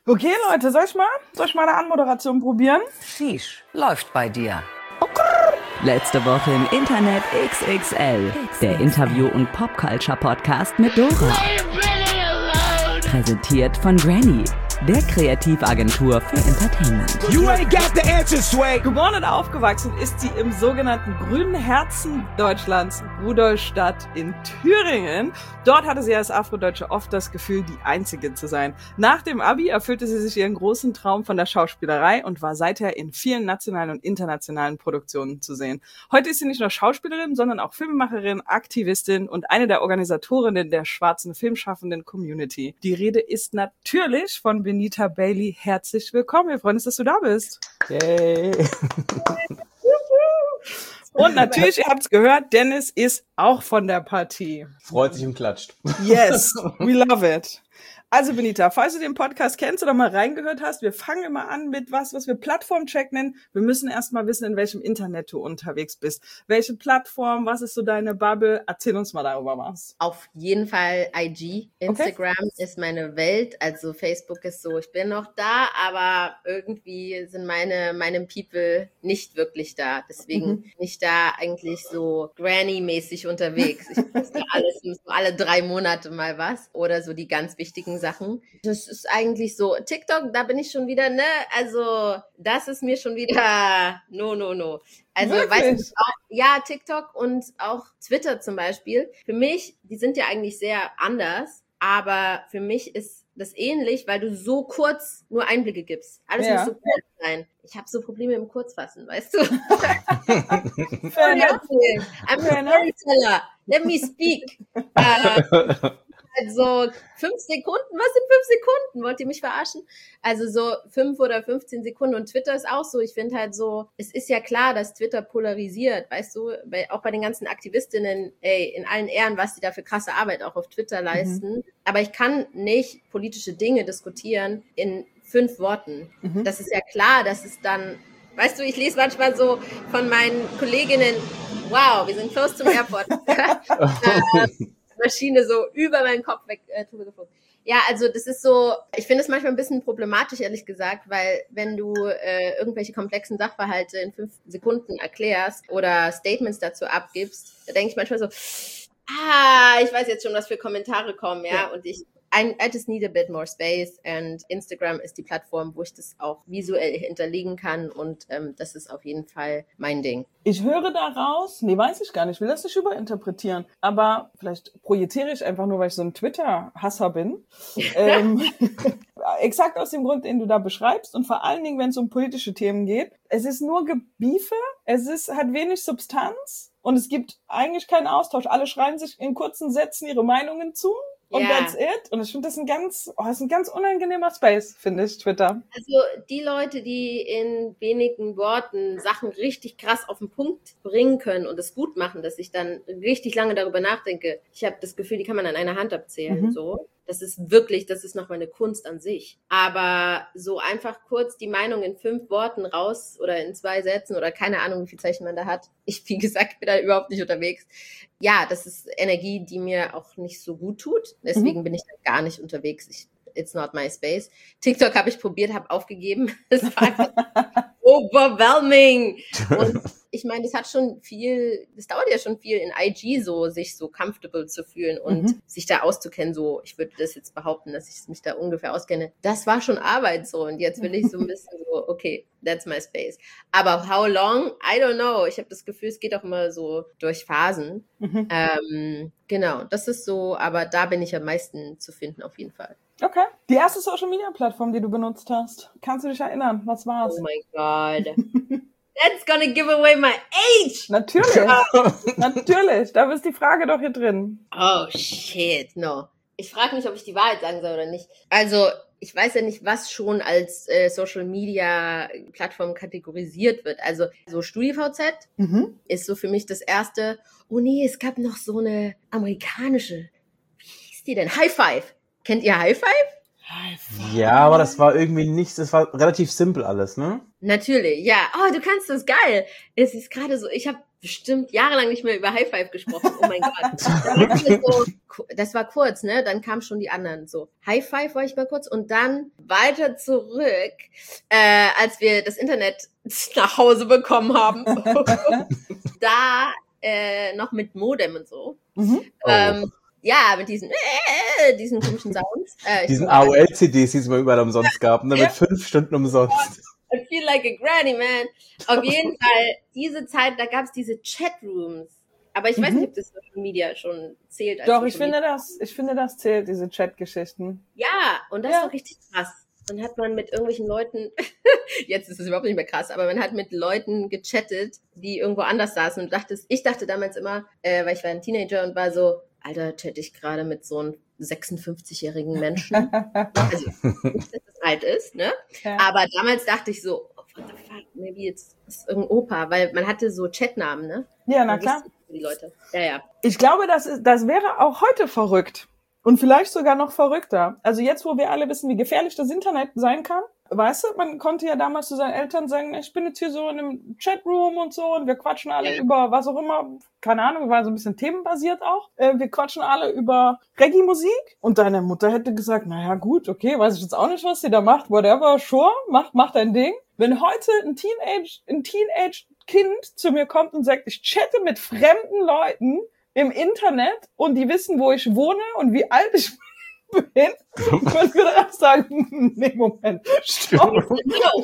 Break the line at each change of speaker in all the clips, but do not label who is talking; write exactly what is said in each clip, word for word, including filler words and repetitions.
Okay, Leute, soll ich mal, soll ich mal eine Anmoderation probieren?
Sheesh, läuft bei dir.
Letzte Woche im Internet X X L. Der Interview- und Popculture-Podcast mit Dora. Präsentiert von Granny, der Kreativagentur für Entertainment.
You ain't got the answer, Sway. Geboren und aufgewachsen ist sie im sogenannten grünen Herzen Deutschlands, Rudolstadt in Thüringen. Dort hatte sie als Afrodeutsche oft das Gefühl, die Einzige zu sein. Nach dem Abi erfüllte sie sich ihren großen Traum von der Schauspielerei und war seither in vielen nationalen und internationalen Produktionen zu sehen. Heute ist sie nicht nur Schauspielerin, sondern auch Filmemacherin, Aktivistin und eine der Organisatorinnen der schwarzen filmschaffenden Community. Die Rede ist natürlich von Benita Bailey. Herzlich willkommen. Wir freuen uns, dass du da bist.
Yay.
Und natürlich, ihr habt es gehört, Dennis ist auch von der Partie.
Freut sich und klatscht.
Yes, we love it. Also Benita, falls du den Podcast kennst oder mal reingehört hast, wir fangen immer an mit was, was wir Plattformcheck nennen. Wir müssen erst mal wissen, in welchem Internet du unterwegs bist. Welche Plattform, was ist so deine Bubble? Erzähl uns mal darüber was.
Auf jeden Fall I G. Instagram okay. ist meine Welt. Also Facebook ist so, ich bin noch da, aber irgendwie sind meine, meine People nicht wirklich da. Deswegen mhm. bin ich da eigentlich so Granny-mäßig unterwegs. Ich poste alles, so alle drei Monate mal was oder so die ganz wichtigen Sachen. Das ist eigentlich so, TikTok, da bin ich schon wieder, ne, also das ist mir schon wieder no, no, no. Also, weißt du, auch, ja, TikTok und auch Twitter zum Beispiel, für mich, die sind ja eigentlich sehr anders, aber für mich ist das ähnlich, weil du so kurz nur Einblicke gibst. Alles ja. muss so kurz sein. Ich habe so Probleme im Kurzfassen, weißt du?
Fair enough.
I'm a storyteller. Let me speak. Uh, Also fünf Sekunden, was sind fünf Sekunden? Wollt ihr mich verarschen? Also so fünf oder fünfzehn Sekunden und Twitter ist auch so. Ich finde halt so, es ist ja klar, dass Twitter polarisiert, weißt du, bei, auch bei den ganzen Aktivistinnen, ey, in allen Ehren, was die da für krasse Arbeit auch auf Twitter leisten. Mhm. Aber ich kann nicht politische Dinge diskutieren in fünf Worten. Mhm. Das ist ja klar, dass es dann, weißt du, ich lese manchmal so von meinen Kolleginnen, wow, wir sind close zum Airport. Maschine so über meinen Kopf weg äh, geflogen. Ja, also das ist so, ich finde es manchmal ein bisschen problematisch, ehrlich gesagt, weil wenn du äh, irgendwelche komplexen Sachverhalte in fünf Sekunden erklärst oder Statements dazu abgibst, da denke ich manchmal so, ah, ich weiß jetzt schon, was für Kommentare kommen, ja, ja. und ich I, I just need a bit more space and Instagram ist die Plattform, wo ich das auch visuell hinterlegen kann und ähm, das ist auf jeden Fall mein Ding.
Ich höre daraus, nee, weiß ich gar nicht, ich will das nicht überinterpretieren, aber vielleicht projiziere ich einfach nur, weil ich so ein Twitter-Hasser bin. ähm, exakt aus dem Grund, den du da beschreibst und vor allen Dingen, wenn es um politische Themen geht. Es ist nur Gebiefe, es ist, hat wenig Substanz und es gibt eigentlich keinen Austausch. Alle schreien sich in kurzen Sätzen ihre Meinungen zu. Und yeah. that's it. Und ich finde, das ist ein ganz, oh, das ist ein ganz unangenehmer Space, finde ich, Twitter.
Also die Leute, die in wenigen Worten Sachen richtig krass auf den Punkt bringen können und es gut machen, dass ich dann richtig lange darüber nachdenke. Ich habe das Gefühl, die kann man an einer Hand abzählen, mhm. so. Das ist wirklich, das ist nochmal eine Kunst an sich. Aber so einfach kurz die Meinung in fünf Worten raus oder in zwei Sätzen oder keine Ahnung, wie viel Zeichen man da hat. Ich, wie gesagt, bin da überhaupt nicht unterwegs. Ja, das ist Energie, die mir auch nicht so gut tut. Deswegen mhm. bin ich da gar nicht unterwegs. Ich, it's not my space. TikTok habe ich probiert, habe aufgegeben. Das war einfach overwhelming. Und ich meine, das hat schon viel, das dauert ja schon viel in I G so, sich so comfortable zu fühlen und mhm. sich da auszukennen, so, ich würde das jetzt behaupten, dass ich mich da ungefähr auskenne. Das war schon Arbeit so und jetzt will ich so ein bisschen so, okay, that's my space. Aber how long? I don't know. Ich habe das Gefühl, es geht auch immer so durch Phasen. Mhm. Ähm, genau, das ist so, aber da bin ich am meisten zu finden auf jeden Fall.
Okay. Die erste Social-Media-Plattform, die du benutzt hast, kannst du dich erinnern? Was war's?
Oh my God. That's gonna give away my age!
Natürlich, natürlich. Da ist die Frage doch hier drin.
Oh shit, no. Ich frage mich, ob ich die Wahrheit sagen soll oder nicht. Also, ich weiß ja nicht, was schon als äh, Social-Media-Plattform kategorisiert wird. Also, so StudiVZ mhm. ist so für mich das erste. Oh nee, es gab noch so eine amerikanische, wie hieß die denn? High Five. Kennt ihr High Five?
Ja, aber das war irgendwie nichts, das war relativ simpel alles, ne?
Natürlich, ja. Oh, du kannst das, geil. Es ist gerade so, ich habe bestimmt jahrelang nicht mehr über High Five gesprochen. Oh mein Gott. So, das war kurz, ne? Dann kamen schon die anderen. So, High Five war ich mal kurz und dann weiter zurück, äh, als wir das Internet nach Hause bekommen haben. Da äh, noch mit Modem und so. Mhm. Ähm, oh. Ja, mit diesen äh, diesen komischen Sounds. Äh,
diesen A O L-C Ds, die es mal überall umsonst gab, ne? Mit ja. fünf Stunden umsonst.
I feel like a granny, man. Auf jeden Fall, diese Zeit, da gab es diese Chatrooms. Aber ich mhm. weiß nicht, ob das Social Media schon zählt. Als
doch, ich finde, das, ich finde, das zählt, diese Chat-Geschichten.
Ja, und das ja. ist doch richtig krass. Dann hat man mit irgendwelchen Leuten, jetzt ist es überhaupt nicht mehr krass, aber man hat mit Leuten gechattet, die irgendwo anders saßen und dachte, ich dachte damals immer, äh, weil ich war ein Teenager und war so, Alter, chatte ich gerade mit so einem sechsundfünfzigjährigen Menschen. Also, nicht, dass das alt ist, ne? Ja. Aber damals dachte ich so, oh, what the fuck, maybe jetzt ist irgendein Opa, weil man hatte so Chatnamen, ne?
Ja, na klar.
Die Leute. Ja, ja.
Ich glaube, das ist, das wäre auch heute verrückt. Und vielleicht sogar noch verrückter. Also jetzt, wo wir alle wissen, wie gefährlich das Internet sein kann, weißt du, man konnte ja damals zu seinen Eltern sagen, ich bin jetzt hier so in einem Chatroom und so und wir quatschen alle ja. über was auch immer, keine Ahnung, war so ein bisschen themenbasiert auch. Äh, wir quatschen alle über Reggae-Musik und deine Mutter hätte gesagt, naja gut, okay, weiß ich jetzt auch nicht, was sie da macht, whatever, sure, mach, mach dein Ding. Wenn heute ein Teenage, ein Teenage-Kind zu mir kommt und sagt, ich chatte mit fremden Leuten im Internet und die wissen, wo ich wohne und wie alt ich bin, können wir dann sagen, nee, Moment, stopp.
No,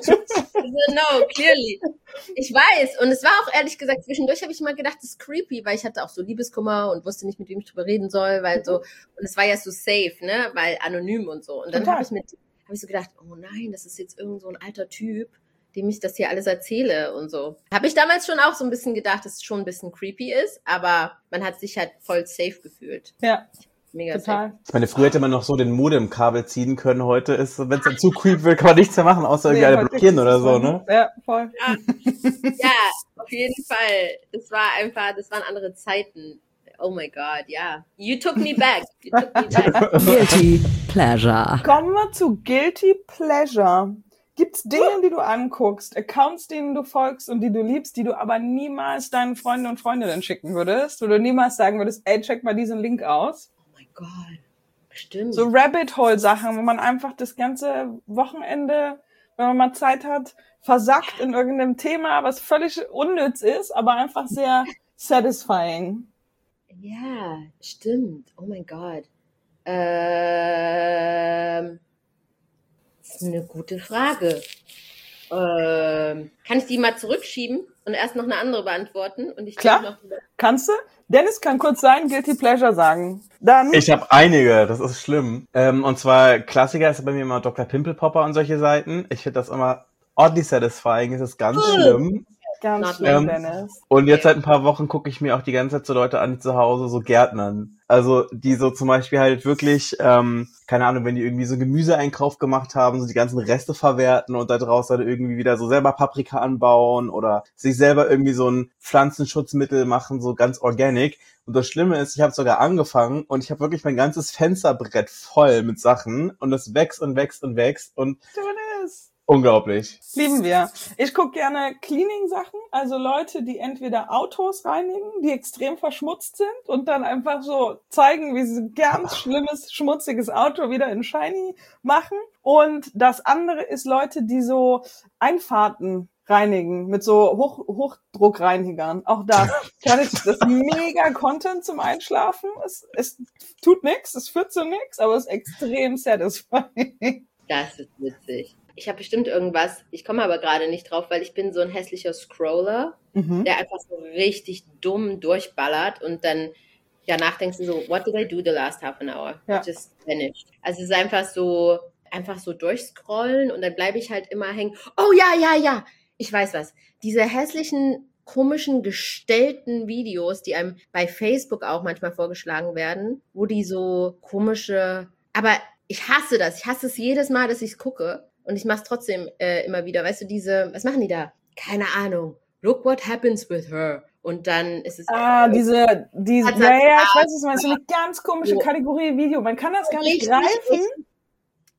no, clearly. Ich weiß, und es war auch ehrlich gesagt, zwischendurch habe ich mal gedacht, das ist creepy, weil ich hatte auch so Liebeskummer und wusste nicht, mit wem ich drüber reden soll, weil so, und es war ja so safe, ne, weil anonym und so. Und dann habe ich mit, habe ich so gedacht, oh nein, das ist jetzt irgend so ein alter Typ, dem ich das hier alles erzähle und so. Habe ich damals schon auch so ein bisschen gedacht, dass es schon ein bisschen creepy ist, aber man hat sich halt voll safe gefühlt.
Ja,
mega
total.
safe.
Ich meine, früher hätte man noch so den Modem-Kabel ziehen können, heute ist, wenn es dann zu creepy wird, kann man nichts mehr machen, außer irgendwie nee, alle blockieren oder so, ne?
Ja, voll.
Ja. Ja, auf jeden Fall. Das war einfach, das waren andere Zeiten. Oh my God, ja. You took me back. You took me back.
Guilty Pleasure.
Kommen wir zu Guilty Pleasure. Gibt's Dinge, die du anguckst, Accounts, denen du folgst und die du liebst, die du aber niemals deinen Freunden und Freundinnen schicken würdest? Oder niemals sagen würdest, ey, check mal diesen Link aus?
Oh mein Gott, stimmt.
So Rabbit-Hole-Sachen, wo man einfach das ganze Wochenende, wenn man mal Zeit hat, versackt in irgendeinem Thema, was völlig unnütz ist, aber einfach sehr satisfying.
Ja, stimmt. Oh mein Gott. Ähm... Das ist eine gute Frage. Ähm, kann ich die mal zurückschieben und erst noch eine andere beantworten? Und ich
Klar,
noch
kannst du? Dennis kann kurz sein Guilty Pleasure sagen. Dann.
Ich habe einige, das ist schlimm. Ähm, und zwar Klassiker ist bei mir immer Doktor Pimple Popper und solche Seiten. Ich finde das immer oddly satisfying, es ist ganz schlimm.
Ganz schlimm, ähm, Dennis.
Und jetzt seit ein paar Wochen gucke ich mir auch die ganze Zeit so Leute an, die zu Hause so Gärtnern. Also die so zum Beispiel halt wirklich, ähm, keine Ahnung, wenn die irgendwie so Gemüseeinkauf gemacht haben, so die ganzen Reste verwerten und da draußen dann irgendwie wieder so selber Paprika anbauen oder sich selber irgendwie so ein Pflanzenschutzmittel machen, so ganz organic. Und das Schlimme ist, ich habe sogar angefangen und ich habe wirklich mein ganzes Fensterbrett voll mit Sachen und es wächst und wächst und wächst und
Dennis.
Unglaublich.
Lieben wir. Ich gucke gerne Cleaning-Sachen, also Leute, die entweder Autos reinigen, die extrem verschmutzt sind und dann einfach so zeigen, wie sie ein ganz schlimmes, schmutziges Auto wieder in shiny machen. Und das andere ist Leute, die so Einfahrten reinigen mit so Hoch, Hochdruckreinigern. Auch das kann ich, das ist mega Content zum Einschlafen. Es, es tut nichts, es führt zu nichts, aber es ist extrem satisfying.
Das ist witzig. Ich habe bestimmt irgendwas, ich komme aber gerade nicht drauf, weil ich bin so ein hässlicher Scroller, mhm. der einfach so richtig dumm durchballert und dann ja nachdenkst du so, what did I do the last half an hour?
Ja.
Just vanished. Also es ist einfach so, einfach so durchscrollen und dann bleibe ich halt immer hängen. Oh ja, ja, ja, ich weiß was. Diese hässlichen, komischen, gestellten Videos, die einem bei Facebook auch manchmal vorgeschlagen werden, wo die so komische, aber ich hasse das. Ich hasse es jedes Mal, dass ich es gucke. Und ich mach's trotzdem äh, immer wieder. Weißt du, diese, was machen die da? Keine Ahnung. Look what happens with her. Und dann ist es...
Ah, diese, diese, ja, ja, ich weiß, was du meinst. So eine ganz komische Kategorie Video. Man kann das gar nicht greifen.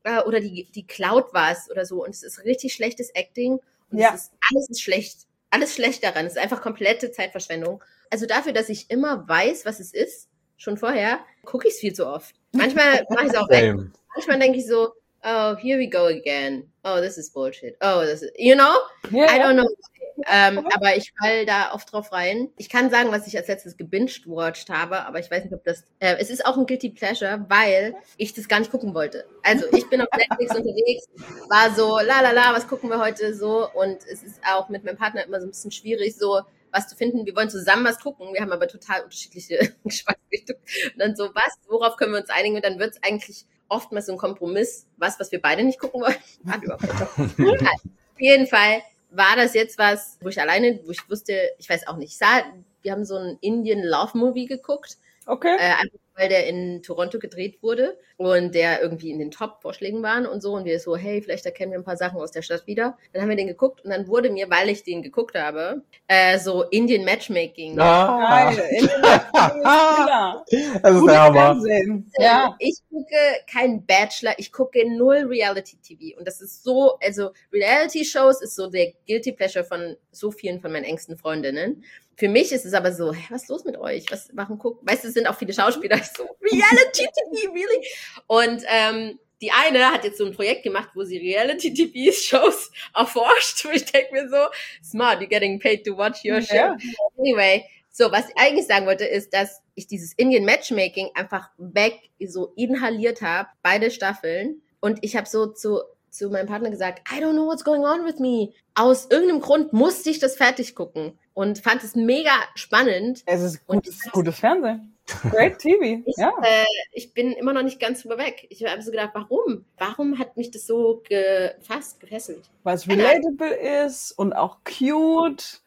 äh, oder die, die klaut was oder so und es ist richtig schlechtes Acting und
Ja.
es ist, alles ist schlecht. Alles schlecht daran. Es ist einfach komplette Zeitverschwendung. Also dafür, dass ich immer weiß, was es ist, schon vorher, gucke ich es viel zu oft. Manchmal mache ich es auch weg.
Same.
Manchmal denke ich so, oh, here we go again. Oh, this is bullshit. Oh, this is, you know?
Ja,
I
ja.
don't know. Ähm, aber ich fall da oft drauf rein. Ich kann sagen, was ich als letztes gebinged-watched habe, aber ich weiß nicht, ob das... Äh, es ist auch ein Guilty Pleasure, weil ich das gar nicht gucken wollte. Also ich bin auf Netflix unterwegs, war so, la la la, was gucken wir heute so? Und es ist auch mit meinem Partner immer so ein bisschen schwierig, so was zu finden. Wir wollen zusammen was gucken, wir haben aber total unterschiedliche Geschmacksrichtungen. Und dann so, was, worauf können wir uns einigen? Und dann wird es eigentlich oftmals so ein Kompromiss, was, was wir beide nicht gucken wollen. Hat überhaupt nicht. Also, auf jeden Fall war das jetzt was, wo ich alleine, wo ich wusste, ich weiß auch nicht, ich sah, wir haben so einen Indian Love Movie geguckt,
Okay.
äh, einfach weil der in Toronto gedreht wurde und der irgendwie in den Top-Vorschlägen waren und so und wir so, hey, vielleicht erkennen wir ein paar Sachen aus der Stadt wieder. Dann haben wir den geguckt und dann wurde mir, weil ich den geguckt habe, äh, so Indian Matchmaking.
Ah.
Geil. In den Bachelor.
Das ist
Gutes
der Hammer.
Fernsehen. Ja.
Ich gucke kein Bachelor, ich gucke null Reality-T V. Und das ist so, also Reality-Shows ist so der Guilty Pleasure von so vielen von meinen engsten Freundinnen. Für mich ist es aber so, hä, was ist los mit euch? Was, warum gucken? Weißt du, es sind auch viele Schauspieler, ich so, Reality-T V, really? Und ähm, die eine hat jetzt so ein Projekt gemacht, wo sie Reality-T V-Shows erforscht. Und ich denke mir so, smart, you're getting paid to watch your show.
Ja.
Anyway, so, was ich eigentlich sagen wollte, ist, dass ich dieses Indian Matchmaking einfach weg so inhaliert habe, beide Staffeln. Und ich habe so zu, zu meinem Partner gesagt, I don't know what's going on with me. Aus irgendeinem Grund musste ich das fertig gucken und fand es mega spannend.
Es ist
Und
gutes, gutes Fernsehen. Great T V.
Ich,
Ja.
äh, ich bin immer noch nicht ganz drüber weg. Ich habe so gedacht, warum? Warum hat mich das so gefasst, gefesselt?
Weil es relatable ist und auch cute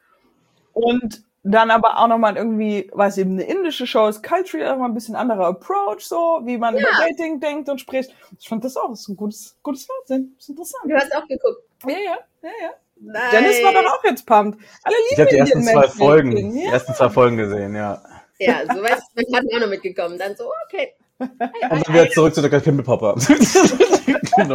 und dann aber auch nochmal irgendwie, weil es eben eine indische Show ist, culturally auch mal ein bisschen anderer Approach, so, wie man
Ja.
über Dating denkt und spricht. Ich fand das auch, das ist ein gutes, gutes Fernsehen. Das ist interessant.
Du hast auch geguckt.
Ja, ja, ja, ja.
Nein.
Dennis war doch auch jetzt pumped. Alle
Ich
lieben
habe die ersten
Indian
zwei
Matchmaking,
Folgen, die
Ja.
ersten zwei Folgen gesehen, ja.
Ja, so weit ist mein Partner auch noch mitgekommen. Dann so, okay.
Und dann wieder zurück zu der Pimmelpopper. Genau.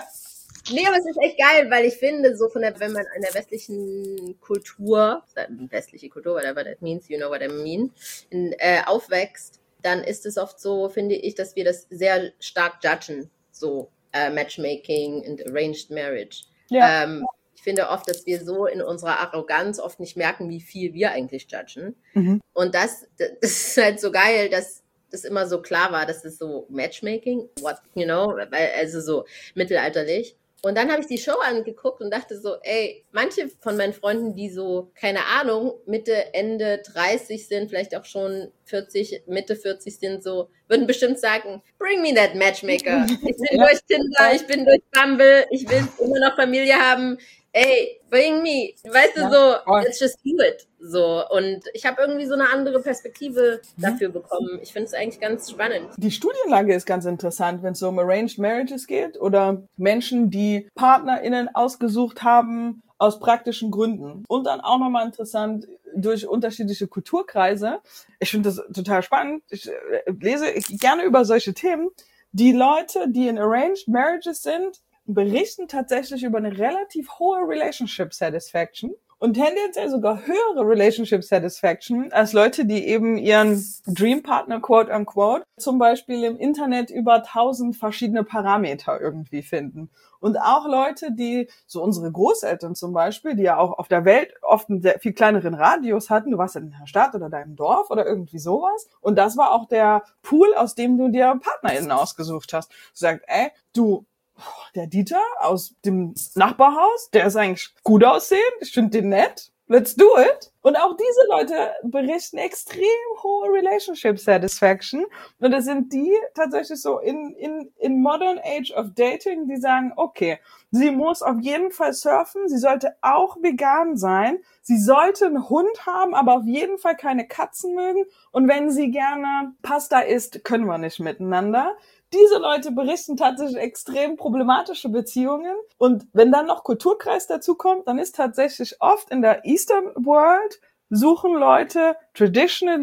Nee, aber es ist echt geil, weil ich finde, so von der, wenn man in der westlichen Kultur, westliche Kultur, whatever that means, you know what I mean, in, äh, aufwächst, dann ist es oft so, finde ich, dass wir das sehr stark judgen, so äh, Matchmaking und Arranged Marriage.
Ja.
Ähm, ich finde oft, dass wir so in unserer Arroganz oft nicht merken, wie viel wir eigentlich judgen.
Mhm.
Und das, das ist halt so geil, dass das immer so klar war, dass es so Matchmaking, what, you know, weil- also so mittelalterlich. Und dann habe ich die Show angeguckt und dachte so, ey, manche von meinen Freunden, die so, keine Ahnung, Mitte, Ende dreißig sind, vielleicht auch schon vierzig, Mitte vierzig sind, so, würden bestimmt sagen, bring me that Matchmaker. Ich bin durch Tinder, ich bin durch Bumble, ich will immer noch Familie haben. Ey, bring me. Weißt du,
Ja,
so,
voll.
let's just do it. So, und ich habe irgendwie so eine andere Perspektive
Mhm.
dafür bekommen. Ich finde es eigentlich ganz spannend.
Die Studienlage ist ganz interessant, wenn es so um Arranged Marriages geht oder Menschen, die PartnerInnen ausgesucht haben aus praktischen Gründen. Und dann auch nochmal interessant durch unterschiedliche Kulturkreise. Ich finde das total spannend. Ich äh, lese gerne über solche Themen. Die Leute, die in Arranged Marriages sind, berichten tatsächlich über eine relativ hohe Relationship Satisfaction und tendenziell sogar höhere Relationship Satisfaction als Leute, die eben ihren Dream Partner, quote unquote, zum Beispiel im Internet über tausend verschiedene Parameter irgendwie finden. Und auch Leute, die, so unsere Großeltern zum Beispiel, die ja auch auf der Welt oft einen sehr viel kleineren Radius hatten, du warst in der Stadt oder deinem Dorf oder irgendwie sowas. Und das war auch der Pool, aus dem du dir PartnerInnen ausgesucht hast. Du sagst, ey, du, der Dieter aus dem Nachbarhaus, der ist eigentlich gut aussehend, ich finde den nett, let's do it. Und auch diese Leute berichten extrem hohe Relationship Satisfaction. Und das sind die tatsächlich so in, in, in modern age of dating, die sagen, okay, sie muss auf jeden Fall surfen, sie sollte auch vegan sein, sie sollte einen Hund haben, aber auf jeden Fall keine Katzen mögen. Und wenn sie gerne Pasta isst, können wir nicht miteinander. Diese Leute berichten tatsächlich extrem problematische Beziehungen. Und wenn dann noch Kulturkreis dazukommt, dann ist tatsächlich oft in der Eastern World suchen Leute traditionally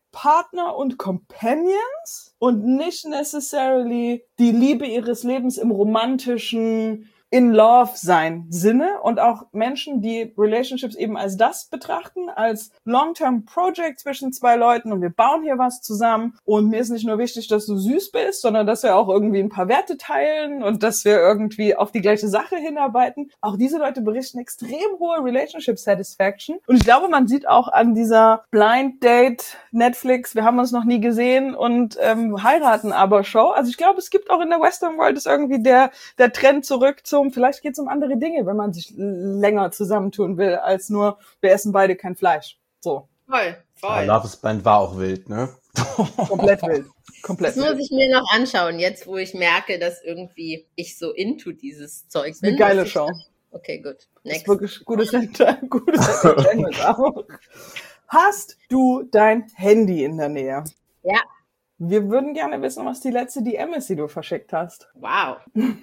Partner und Companions und nicht necessarily die Liebe ihres Lebens im romantischen In-Love-Sein Sinne und auch Menschen, die Relationships eben als das betrachten, als Long-Term-Project zwischen zwei Leuten und wir bauen hier was zusammen und mir ist nicht nur wichtig, dass du süß bist, sondern dass wir auch irgendwie ein paar Werte teilen und dass wir irgendwie auf die gleiche Sache hinarbeiten. Auch diese Leute berichten extrem hohe Relationship Satisfaction und ich glaube, man sieht auch an dieser Blind Date Netflix, wir haben uns noch nie gesehen und ähm, heiraten aber Show. Also ich glaube, es gibt auch in der Western World ist irgendwie der der Trend zurück zum vielleicht geht es um andere Dinge, wenn man sich länger zusammentun will, als nur, wir essen beide kein Fleisch. So.
Voll, voll.
Ja, Love is Blind war auch wild, ne?
Komplett wild. Komplett
Das muss
wild.
ich mir noch anschauen, jetzt wo ich merke, dass irgendwie ich so into dieses Zeug bin.
Eine geile Show.
Dann, okay, gut.
Das
Next.
ist wirklich gutes Enter- gutes Entertainment auch. Hast du dein Handy in der Nähe?
Ja.
Wir würden gerne wissen, was die letzte D M ist, die du verschickt hast.
Wow.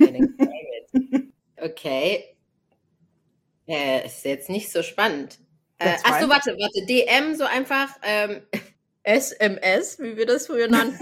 Okay. Äh, ist jetzt nicht so spannend. Äh, ach so, warte, warte. D M so einfach ähm, S M S, wie wir das früher nannten?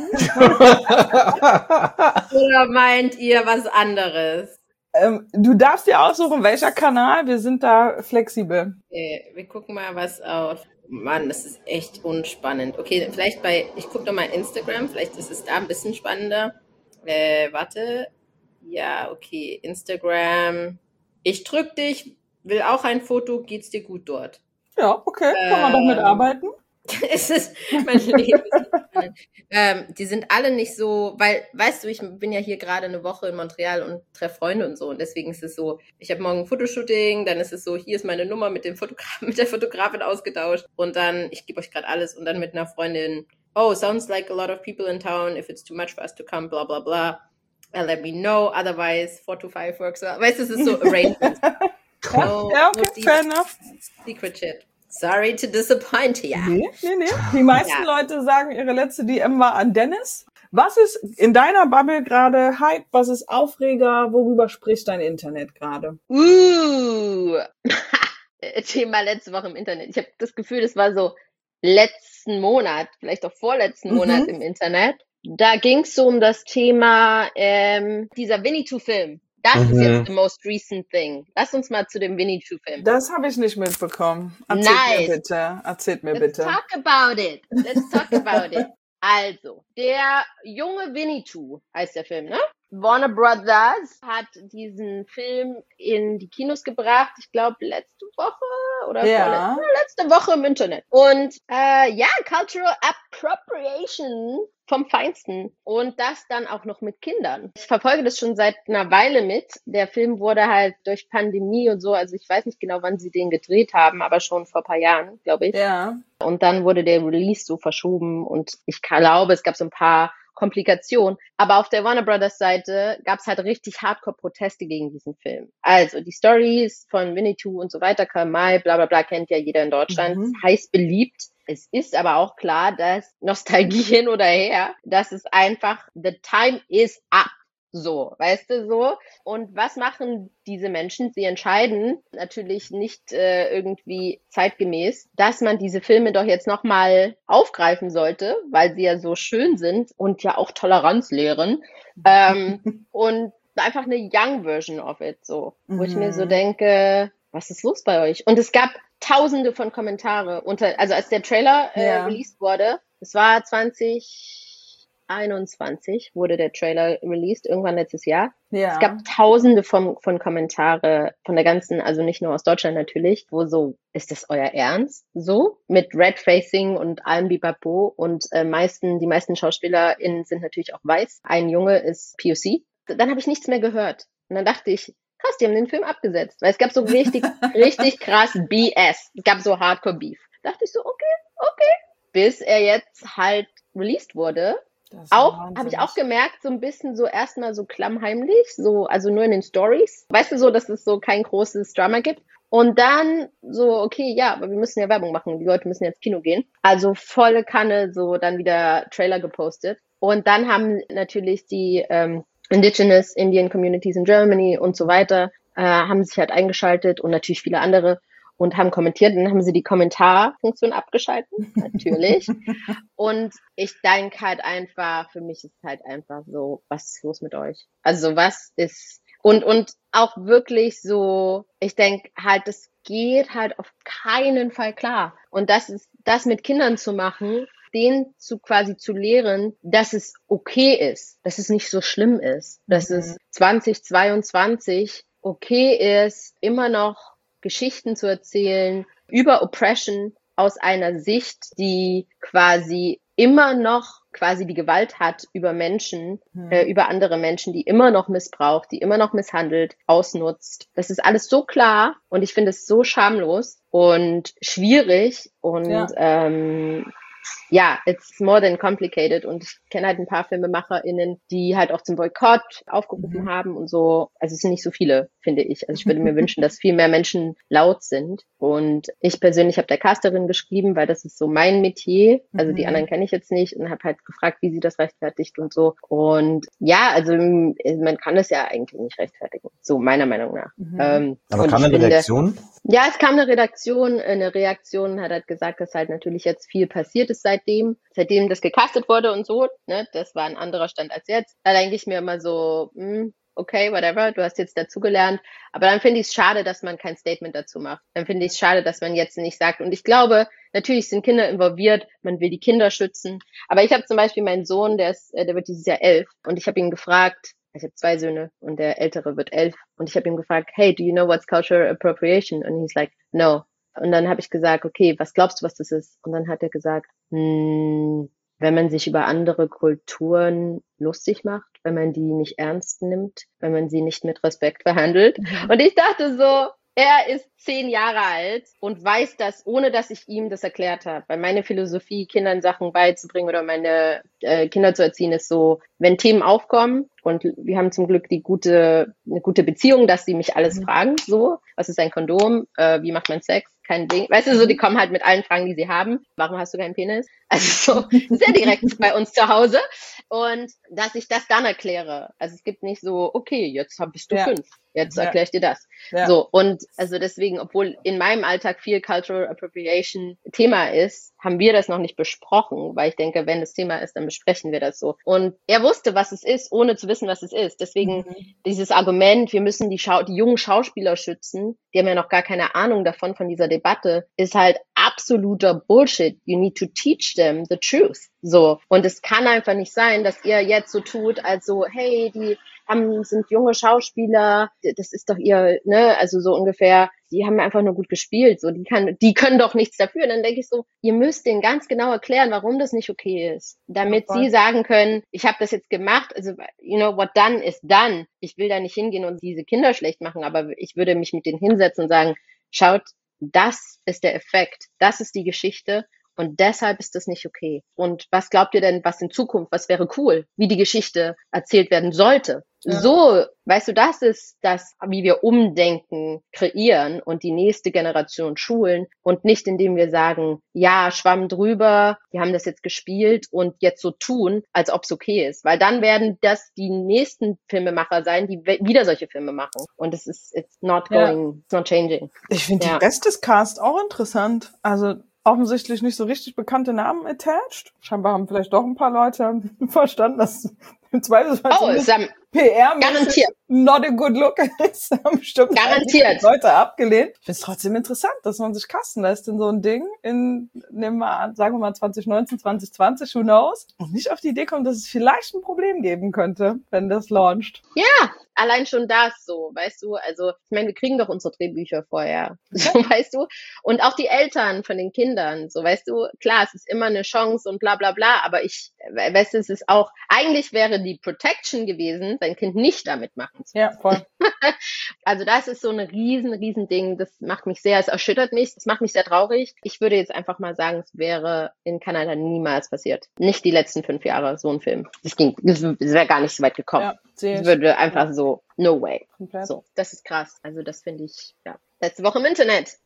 Oder meint ihr was anderes?
Ähm, du darfst dir aussuchen, welcher Kanal. Wir sind da flexibel.
Okay, wir gucken mal was auf. Mann, das ist echt unspannend. Okay, vielleicht bei, ich gucke doch mal Instagram, vielleicht ist es da ein bisschen spannender. Äh, warte. Ja, okay, Instagram. Ich drück dich, will auch ein Foto, geht's dir gut dort?
Ja, okay, kann man doch
Ähm,
mitarbeiten.
Es ist mein Leben. ähm, die sind alle nicht so, weil, weißt du, ich bin ja hier gerade eine Woche in Montreal und treffe Freunde und so und deswegen ist es so, ich habe morgen ein Fotoshooting, dann ist es so, hier ist meine Nummer mit dem Fotografen, mit der Fotografin ausgetauscht und dann, ich gebe euch gerade alles und dann mit einer Freundin, oh, sounds like a lot of people in town, if it's too much for us to come, bla bla bla, uh, let me know, otherwise four to five works, weißt du, es ist so arrangement.
Ja, ja, okay, fair enough.
Secret shit. Sorry to disappoint you.
Nee, nee, nee. Die meisten
Ja.
Leute sagen, ihre letzte D M war an Dennis. Was ist in deiner Bubble gerade Hype? Was ist Aufreger? Worüber spricht dein Internet gerade?
Uh, Thema letzte Woche im Internet. Ich habe das Gefühl, das war so letzten Monat, vielleicht auch vorletzten
Mhm.
Monat im Internet. Da ging es so um das Thema ähm, dieser Winnetou-Film. Das ist
Mhm.
jetzt the most recent thing. Lass uns mal zu dem Winnetou-Film.
Das habe ich nicht mitbekommen. Erzählt
Nice.
mir bitte. Erzählt mir
Let's
bitte.
talk about it. Let's talk about it. Also, der junge Winnetou heißt der Film, ne? Warner Brothers hat diesen Film in die Kinos gebracht, ich glaube letzte Woche oder
Ja.
vorletzte, letzte Woche im Internet. Und äh, ja, Cultural Appropriation vom Feinsten. Und das dann auch noch mit Kindern. Ich verfolge das schon seit einer Weile mit. Der Film wurde halt durch Pandemie und so, also ich weiß nicht genau, wann sie den gedreht haben, aber schon vor ein paar Jahren, glaube ich.
Ja.
Und dann wurde der Release so verschoben und ich glaube, es gab so ein paar Komplikationen. Aber auf der Warner Brothers Seite gab es halt richtig Hardcore-Proteste gegen diesen Film. Also die Stories von Winnetou und so weiter, Karl May, bla bla bla, kennt ja jeder in Deutschland,
Mhm.
heiß beliebt. Es ist aber auch klar, dass Nostalgie hin oder her, dass es einfach, the time is up. So, weißt du, so. Und was machen diese Menschen? Sie entscheiden natürlich nicht äh, irgendwie zeitgemäß, dass man diese Filme doch jetzt nochmal aufgreifen sollte, weil sie ja so schön sind und ja auch Toleranz lehren. Ähm, und einfach eine young version of it, so. Wo ich mir so
Mhm.
denke, was ist los bei euch? Und es gab tausende von Kommentare unter, also als der Trailer äh,
Ja.
released wurde, es war zwanzig einundzwanzig wurde der Trailer released, irgendwann letztes Jahr.
Ja.
Es gab tausende von, von Kommentare von der ganzen, also nicht nur aus Deutschland natürlich, wo so, ist das euer Ernst? So, mit Red Facing und allem Bipapo und äh, meisten, die meisten SchauspielerInnen sind natürlich auch weiß. Ein Junge ist P O C. Dann habe ich nichts mehr gehört. Und dann dachte ich, krass, die haben den Film abgesetzt. Weil es gab so richtig, richtig krass B S. Es gab so Hardcore-Beef. Dachte ich so, okay, okay. Bis er jetzt halt released wurde.
Das ist
Auch,
wahnsinnig.
habe ich auch gemerkt, so ein bisschen so erstmal so klammheimlich, so, also nur in den Stories. Weißt du so, dass es so kein großes Drama gibt. Und dann so, okay, ja, aber wir müssen ja Werbung machen. Die Leute müssen jetzt Kino gehen. Also volle Kanne, so dann wieder Trailer gepostet. Und dann haben natürlich die ähm, Indigenous Indian Communities in Germany und so weiter, äh, haben sich halt eingeschaltet und natürlich viele andere. und haben kommentiert. Dann haben sie die Kommentarfunktion abgeschalten, natürlich. Und ich denke halt einfach, für mich ist halt einfach so, was ist los mit euch? Also was ist, und, und auch wirklich so, ich denke halt, das geht halt auf keinen Fall klar. Und das ist, das mit Kindern zu machen, denen zu quasi zu lehren, dass es okay ist, dass es nicht so schlimm ist, dass mhm. es zwanzig zweiundzwanzig okay ist, immer noch Geschichten zu erzählen über Oppression aus einer Sicht, die quasi immer noch quasi die Gewalt hat über Menschen, mhm. äh, über andere Menschen, die immer noch missbraucht, die immer noch misshandelt, ausnutzt. Das ist alles so klar und ich finde es so schamlos und schwierig und ja. ähm, ja, it's more than complicated und ich kenne halt ein paar FilmemacherInnen, die halt auch zum Boykott aufgerufen mhm. haben und so. Also es sind nicht so viele, finde ich. Also ich würde mir wünschen, dass viel mehr Menschen laut sind und ich persönlich habe der Casterin geschrieben, weil das ist so mein Metier. Also mhm. die anderen kenne ich jetzt nicht und habe halt gefragt, wie sie das rechtfertigt und so. Und ja, also man kann das ja eigentlich nicht rechtfertigen, so meiner Meinung nach.
Mhm.
Ähm,
Aber kam eine Reaktion?
Ja, es kam eine Redaktion, eine Reaktion hat halt gesagt, dass halt natürlich jetzt viel passiert ist seitdem, seitdem das gecastet wurde und so, ne, das war ein anderer Stand als jetzt. Da denke ich mir immer so, mh, okay, whatever, du hast jetzt dazugelernt, aber dann finde ich es schade, dass man kein Statement dazu macht. Dann finde ich es schade, dass man jetzt nicht sagt, und ich glaube, natürlich sind Kinder involviert, man will die Kinder schützen, aber ich habe zum Beispiel meinen Sohn, der ist, der wird dieses Jahr elf und ich habe ihn gefragt, ich habe zwei Söhne und der Ältere wird elf und ich habe ihn gefragt, hey, do you know what's cultural appropriation? Und he's like, no. Und dann habe ich gesagt, okay, was glaubst du, was das ist? Und dann hat er gesagt, hm, wenn man sich über andere Kulturen lustig macht, wenn man die nicht ernst nimmt, wenn man sie nicht mit Respekt behandelt. Mhm. Und ich dachte so, er ist zehn Jahre alt und weiß das, ohne dass ich ihm das erklärt habe. Weil meine Philosophie, Kindern Sachen beizubringen oder meine äh, Kinder zu erziehen, ist so, wenn Themen aufkommen und wir haben zum Glück die gute, eine gute Beziehung, dass sie mich alles mhm. fragen, so, was ist ein Kondom, äh, wie macht man Sex, kein Ding. Weißt du, so, die kommen halt mit allen Fragen, die sie haben. Warum hast du keinen Penis? Also so sehr direkt bei uns zu Hause. Und dass ich das dann erkläre. Also es gibt nicht so, okay, jetzt bist du ja. fünf. Jetzt erkläre ich dir das. Ja. So, und also deswegen, obwohl in meinem Alltag viel Cultural Appropriation Thema ist, haben wir das noch nicht besprochen, weil ich denke, wenn das Thema ist, dann besprechen wir das so. Und er wusste, was es ist, ohne zu wissen, was es ist. Deswegen mhm. dieses Argument, wir müssen die, Schau- die jungen Schauspieler schützen, die haben ja noch gar keine Ahnung davon, von dieser Debatte, ist halt absoluter Bullshit. You need to teach them the truth. So. Und es kann einfach nicht sein, dass ihr jetzt so tut, als so, hey, die haben, sind junge Schauspieler, das ist doch ihr, ne, also so ungefähr, die haben einfach nur gut gespielt, so, die kann, die können doch nichts dafür. Und dann denke ich so, ihr müsst denen ganz genau erklären, warum das nicht okay ist, damit ja, sie sagen können, ich habe das jetzt gemacht, also, you know, what done is done. Ich will da nicht hingehen und diese Kinder schlecht machen, aber ich würde mich mit denen hinsetzen und sagen, schaut, das ist der Effekt, das ist die Geschichte. Und deshalb ist das nicht okay. Und was glaubt ihr denn, was in Zukunft, was wäre cool, wie die Geschichte erzählt werden sollte? Ja. So, weißt du, das ist das, wie wir Umdenken kreieren und die nächste Generation schulen und nicht indem wir sagen, ja, Schwamm drüber, wir haben das jetzt gespielt und jetzt so tun, als ob es okay ist. Weil dann werden das die nächsten Filmemacher sein, die wieder solche Filme machen. Und es ist, it's not going, ja. it's not changing.
Ich finde
ja.
die Rest des Cast auch interessant. Also, offensichtlich nicht so richtig bekannte Namen attached. Scheinbar haben vielleicht doch ein paar Leute verstanden, dass im Zweifelsfall
oh, ist am
P R
garantiert
not a good look ist. Haben bestimmt
garantiert
Leute abgelehnt. Ich finde es trotzdem interessant, dass man sich casten lässt in so ein Ding in, nehmen wir an, sagen wir mal zwanzig neunzehn, zwanzig zwanzig, who knows? Und nicht auf die Idee kommt, dass es vielleicht ein Problem geben könnte, wenn das launcht.
Ja, allein schon das so, weißt du, also ich meine, wir kriegen doch unsere Drehbücher vorher, so, weißt du, und auch die Eltern von den Kindern, so, weißt du, klar, es ist immer eine Chance und bla bla bla, aber ich, weißt du, es ist auch, eigentlich wäre die Protection gewesen, sein Kind nicht damit machen zu
Ja, voll.
Also das ist so ein riesen, riesen Ding, das macht mich sehr, es erschüttert mich, das macht mich sehr traurig. Ich würde jetzt einfach mal sagen, es wäre in Kanada niemals passiert. Nicht die letzten fünf Jahre, so ein Film. Das ging, das wäre gar nicht so weit gekommen.
Ja. Sehr
Das würde einfach
ja.
so, no way.
Komplett.
So, das ist krass. Also das finde ich, ja, letzte Woche im Internet.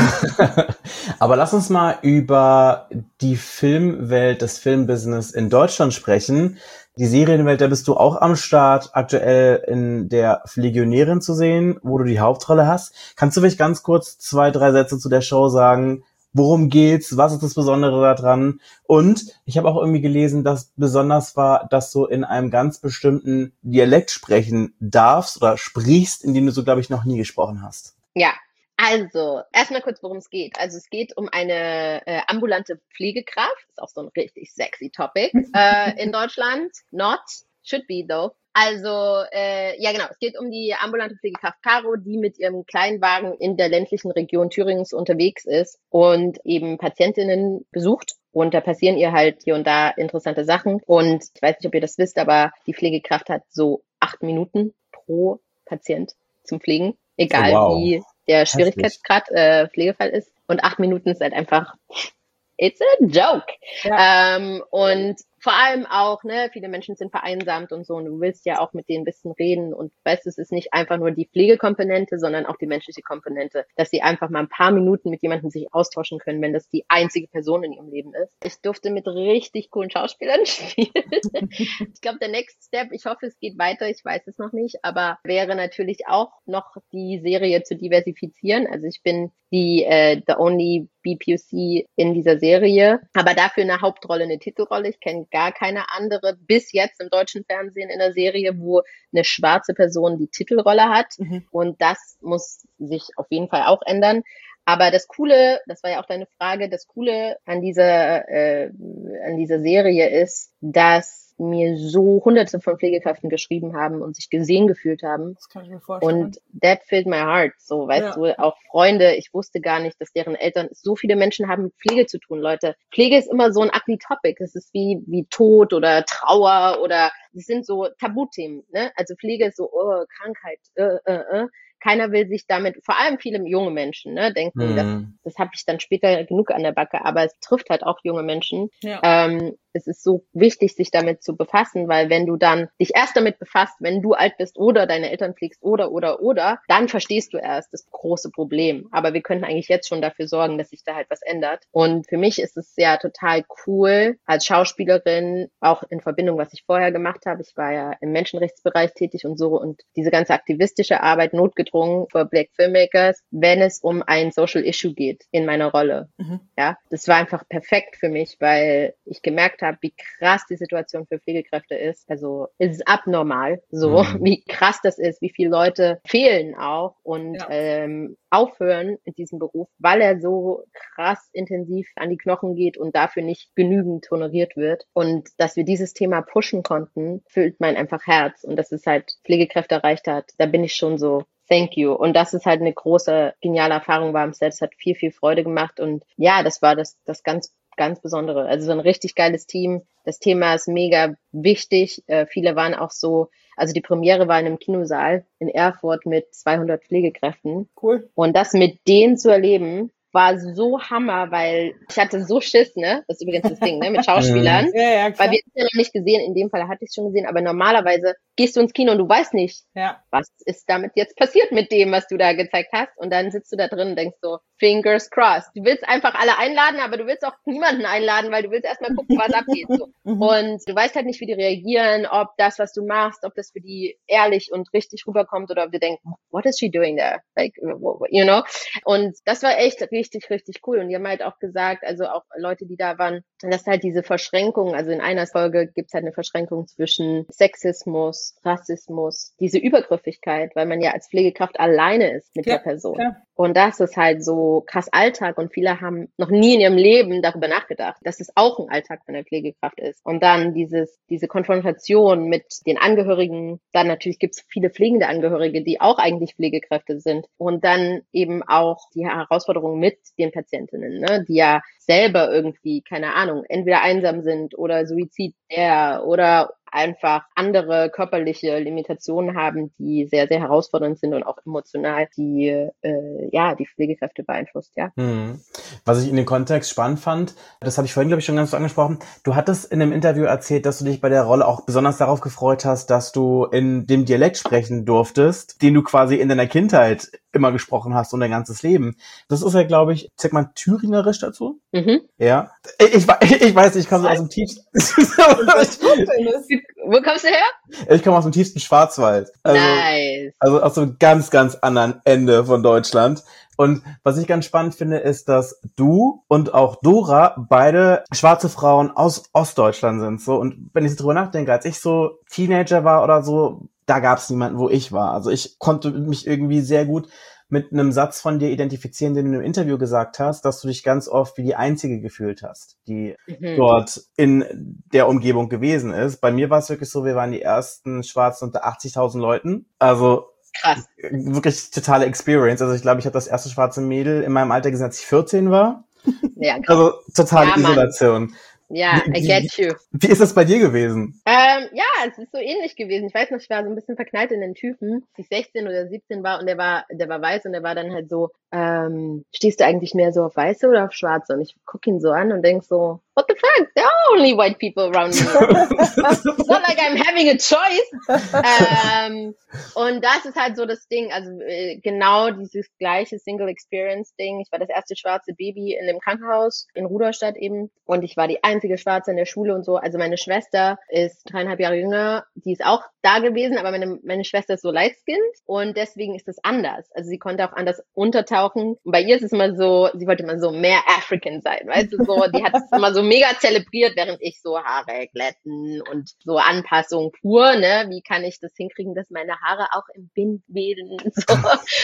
Aber lass uns mal über die Filmwelt, das Filmbusiness in Deutschland sprechen. Die Serienwelt, da bist du auch am Start, aktuell in der Legionärin zu sehen, wo du die Hauptrolle hast. Kannst du vielleicht ganz kurz zwei, drei Sätze zu der Show sagen? Worum geht's? Was ist das Besondere daran? Und ich habe auch irgendwie gelesen, dass besonders war, dass du in einem ganz bestimmten Dialekt sprechen darfst oder sprichst, in dem du so, glaube ich, noch nie gesprochen hast.
Ja. Also, erstmal kurz, worum es geht. Also es geht um eine äh, ambulante Pflegekraft. Ist auch so ein richtig sexy Topic äh, in Deutschland. Not, should be though. Also, äh, ja genau, es geht um die ambulante Pflegekraft Caro, die mit ihrem Kleinwagen in der ländlichen Region Thüringens unterwegs ist und eben Patientinnen besucht. Und da passieren ihr halt hier und da interessante Sachen. Und ich weiß nicht, ob ihr das wisst, aber die Pflegekraft hat so acht Minuten pro Patient zum Pflegen. Egal
Oh, wow.
wie der Schwierigkeitsgrad äh, Pflegefall ist. Und acht Minuten ist halt einfach, it's a joke.
Ja.
Ähm, und vor allem auch, ne, viele Menschen sind vereinsamt und so, und du willst ja auch mit denen ein bisschen reden und weißt, es ist nicht einfach nur die Pflegekomponente, sondern auch die menschliche Komponente, dass sie einfach mal ein paar Minuten mit jemandem sich austauschen können, wenn das die einzige Person in ihrem Leben ist. Ich durfte mit richtig coolen Schauspielern spielen. Ich glaube, der Next Step, ich hoffe, es geht weiter, ich weiß es noch nicht, aber wäre natürlich auch noch die Serie zu diversifizieren. Also ich bin die äh, the only B P O C in dieser Serie, aber dafür eine Hauptrolle, eine Titelrolle. Ich kenne gar keine andere bis jetzt im deutschen Fernsehen in der Serie, wo eine schwarze Person die Titelrolle hat. Mhm. Und das muss sich auf jeden Fall auch ändern. Aber das Coole, das war ja auch deine Frage, das Coole an dieser äh, an dieser Serie ist, dass mir so hunderte von Pflegekräften geschrieben haben und sich gesehen gefühlt haben.
Das kann ich mir vorstellen.
Und that filled my heart. So, weißt ja. du, auch Freunde, ich wusste gar nicht, dass deren Eltern, so viele Menschen haben mit Pflege zu tun, Leute. Pflege ist immer so ein ugly topic. Es ist wie, wie Tod oder Trauer oder, es sind so Tabuthemen, ne? Also Pflege ist so, oh, Krankheit, äh, äh, äh. Keiner will sich damit, vor allem viele junge Menschen, ne, denken, mm. das, das habe ich dann später genug an der Backe, aber es trifft halt auch junge Menschen. Ja. Ähm, es ist so wichtig, sich damit zu befassen, weil wenn du dann dich erst damit befasst, wenn du alt bist oder deine Eltern pflegst oder, oder, oder, dann verstehst du erst das große Problem. Aber wir könnten eigentlich jetzt schon dafür sorgen, dass sich da halt was ändert. Und für mich ist es ja total cool, als Schauspielerin, auch in Verbindung, was ich vorher gemacht habe. Ich war ja im Menschenrechtsbereich tätig und so, und diese ganze aktivistische Arbeit notgedrungen für Black Filmmakers, wenn es um ein Social Issue geht in meiner Rolle. Mhm. Ja, das war einfach perfekt für mich, weil ich gemerkt habe, wie krass die Situation für Pflegekräfte ist. Also es ist abnormal, so mhm. wie krass das ist, wie viele Leute fehlen auch und ja. ähm, aufhören in diesem Beruf, weil er so krass intensiv an die Knochen geht und dafür nicht genügend honoriert wird. Und dass wir dieses Thema pushen konnten, füllt mein einfach Herz. Und dass es halt Pflegekräfte erreicht hat, da bin ich schon so, thank you. Und das ist halt eine große, geniale Erfahrung war am Set. Es hat viel, viel Freude gemacht. Und ja, das war das, das ganz, ganz Besondere. Also so ein richtig geiles Team. Das Thema ist mega wichtig. Äh, viele waren auch so, also die Premiere war in einem Kinosaal in Erfurt mit zweihundert Pflegekräften. Cool. Und das mit denen zu erleben, war so Hammer, weil ich hatte so Schiss, ne? Das ist übrigens das Ding, ne? Mit Schauspielern. Ja, ja, klar. Weil wir es ja noch nicht gesehen. In dem Fall hatte ich es schon gesehen. Aber normalerweise gehst du ins Kino und du weißt nicht, ja. was ist damit jetzt passiert mit dem, was du da gezeigt hast. Und dann sitzt du da drin und denkst so, fingers crossed. Du willst einfach alle einladen, aber du willst auch niemanden einladen, weil du willst erstmal gucken, was abgeht. So. Und du weißt halt nicht, wie die reagieren, ob das, was du machst, ob das für die ehrlich und richtig rüberkommt oder ob du denkst, what is she doing there? Like, you know? Und das war echt richtig, richtig cool. Und die haben halt auch gesagt, also auch Leute, die da waren, dass halt diese Verschränkung, also in einer Folge gibt's halt eine Verschränkung zwischen Sexismus, Rassismus, diese Übergriffigkeit, weil man ja als Pflegekraft alleine ist mit ja, der Person. Klar. Und das ist halt so krass Alltag und viele haben noch nie in ihrem Leben darüber nachgedacht, dass es auch ein Alltag von der Pflegekraft ist. Und dann dieses, diese Konfrontation mit den Angehörigen, dann natürlich gibt's viele pflegende Angehörige, die auch eigentlich Pflegekräfte sind. Und dann eben auch die Herausforderung mit den Patientinnen, ne, die ja selber irgendwie, keine Ahnung, entweder einsam sind oder suizidär oder einfach andere körperliche Limitationen haben, die sehr, sehr herausfordernd sind und auch emotional die, äh, ja, die Pflegekräfte beeinflusst, ja.
Hm. Was ich in dem Kontext spannend fand, das habe ich vorhin, glaube ich, schon ganz so angesprochen, du hattest in einem Interview erzählt, dass du dich bei der Rolle auch besonders darauf gefreut hast, dass du in dem Dialekt sprechen durftest, den du quasi in deiner Kindheit immer gesprochen hast und dein ganzes Leben. Das ist ja, glaube ich, sagt man Thüringerisch dazu?
Mhm.
Ja. Ich, ich, ich weiß, ich komme so aus dem tiefsten...
Wo kommst du her?
Ich komme aus dem tiefsten Schwarzwald. Also,
nice.
Also aus einem ganz, ganz anderen Ende von Deutschland. Und was ich ganz spannend finde, ist, dass du und auch Dora beide schwarze Frauen aus Ostdeutschland sind. So, und wenn ich so drüber nachdenke, als ich so Teenager war oder so, da gab es niemanden, wo ich war. Also ich konnte mich irgendwie sehr gut mit einem Satz von dir identifizieren, den du im Interview gesagt hast, dass du dich ganz oft wie die Einzige gefühlt hast, die mhm. dort in der Umgebung gewesen ist. Bei mir war es wirklich so, wir waren die ersten Schwarzen unter achtzigtausend Leuten. Also
krass.
Wirklich totale Experience. Also ich glaube, ich habe das erste schwarze Mädel in meinem Alter gesehen, als ich vierzehn war.
Ja, krass.
Also totale
ja,
Isolation.
Ja,
wie,
I get you.
Wie ist das bei dir gewesen?
Ähm, ja, es ist so ähnlich gewesen. Ich weiß noch, ich war so ein bisschen verknallt in den Typen, als ich sechzehn oder siebzehn war und der war, der war weiß und der war dann halt so, ähm, stehst du eigentlich mehr so auf Weiße oder auf Schwarze? Und ich guck ihn so an und denk so, what the fuck? There are only white people around me. It's not like I'm having a choice. ähm, und das ist halt so das Ding, also äh, genau dieses gleiche Single-Experience-Ding. Ich war das erste schwarze Baby in dem Krankenhaus in Rudolstadt eben und ich war die einzige Schwarze in der Schule und so. Also meine Schwester ist dreieinhalb Jahre jünger, die ist auch da gewesen, aber meine, meine Schwester ist so light-skinned und deswegen ist das anders. Also sie konnte auch anders untertauchen. Und bei ihr ist es immer so, sie wollte immer so mehr African sein, weißt du, so, die hat es immer so mega zelebriert, während ich so Haare glätten und so Anpassung pur, ne, wie kann ich das hinkriegen, dass meine Haare auch im Wind wedeln, so.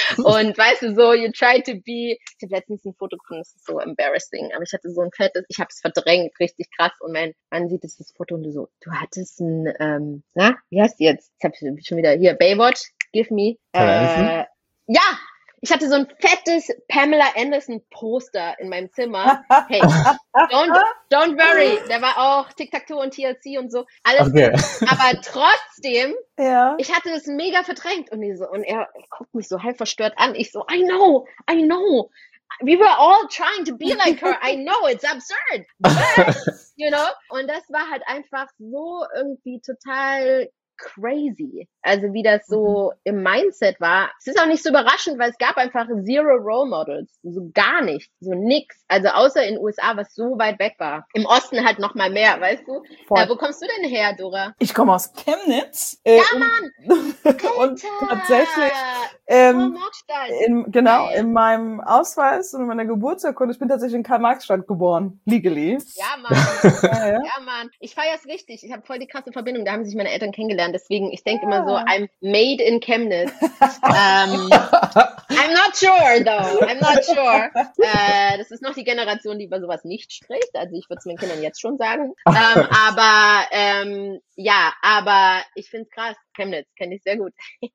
Und weißt du, so, you try to be, ich habe letztens ein Foto gefunden, das ist so embarrassing, aber ich hatte so ein fettes, ich habe es verdrängt, richtig krass, und mein Mann sieht das Foto und du so, du hattest ein, ähm, na, wie heißt die jetzt? Ich habe schon wieder, hier, Baywatch, give me, äh, ja! Ich hatte so ein fettes Pamela Anderson Poster in meinem Zimmer. Hey, don't, don't worry. Der war auch Tic-Tac-Toe und T L C und so. Alles
okay.
Gut. Aber trotzdem,
ja.
ich hatte das mega verdrängt. Und, so, und er guckt mich so halb verstört an. Ich so, I know, I know. We were all trying to be like her. I know, it's absurd. But, you know? Und das war halt einfach so irgendwie total crazy. Also wie das so mhm. im Mindset war. Es ist auch nicht so überraschend, weil es gab einfach zero Role Models. So gar nicht. So nix. Also außer in den U S A, was so weit weg war. Im Osten halt noch mal mehr, weißt du? Äh, wo kommst du denn her, Dora?
Ich komme aus Chemnitz. Äh,
ja, Mann!
und tatsächlich ähm, in, genau, in meinem Ausweis und in meiner Geburtsurkunde, ich bin tatsächlich in Karl-Marx-Stadt geboren. Legally.
Ja, Mann. ja, ja. ja, Mann. Ich feier's richtig. Ich habe voll die krasse Verbindung. Da haben sich meine Eltern kennengelernt. Deswegen, ich denke immer so, I'm made in Chemnitz. um, I'm not sure, though. I'm not sure. Äh, das ist noch die Generation, die über sowas nicht spricht. Also ich würde es meinen Kindern jetzt schon sagen. Ähm, aber ähm, ja, aber ich find's krass. Chemnitz kenne ich sehr gut.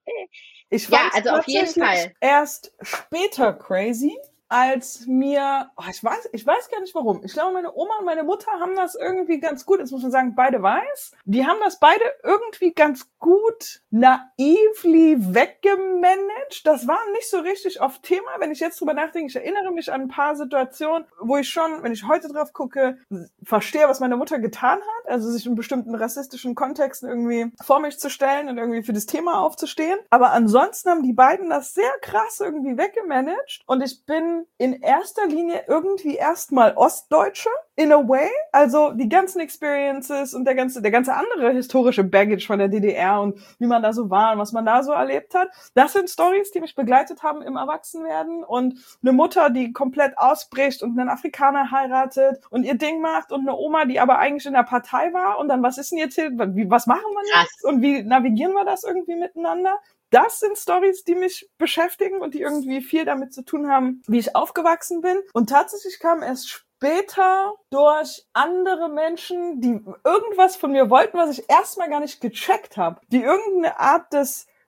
Ich
ja, also auf jeden Fall.
Erst später crazy, als mir, oh, ich weiß, ich weiß gar nicht warum. Ich glaube, meine Oma und meine Mutter haben das irgendwie ganz gut, jetzt muss man sagen, beide weiß. Die haben das beide irgendwie ganz gut naively weggemanagt. Das war nicht so richtig oft Thema. Wenn ich jetzt drüber nachdenke, ich erinnere mich an ein paar Situationen, wo ich schon, wenn ich heute drauf gucke, verstehe, was meine Mutter getan hat. Also sich in bestimmten rassistischen Kontexten irgendwie vor mich zu stellen und irgendwie für das Thema aufzustehen. Aber ansonsten haben die beiden das sehr krass irgendwie weggemanagt. Und ich bin in erster Linie irgendwie erstmal Ostdeutsche, in a way. Also die ganzen Experiences und der ganze, der ganze andere historische Baggage von der D D R und wie man da so war und was man da so erlebt hat. Das sind Stories, die mich begleitet haben im Erwachsenwerden, und eine Mutter, die komplett ausbricht und einen Afrikaner heiratet und ihr Ding macht, und eine Oma, die aber eigentlich in der Partei war, und dann, was ist denn jetzt hier, wie, was machen wir jetzt und wie navigieren wir das irgendwie miteinander? Das sind Stories, die mich beschäftigen und die irgendwie viel damit zu tun haben, wie ich aufgewachsen bin. Und tatsächlich kam erst später durch andere Menschen, die irgendwas von mir wollten, was ich erstmal gar nicht gecheckt habe, die irgendeine Art des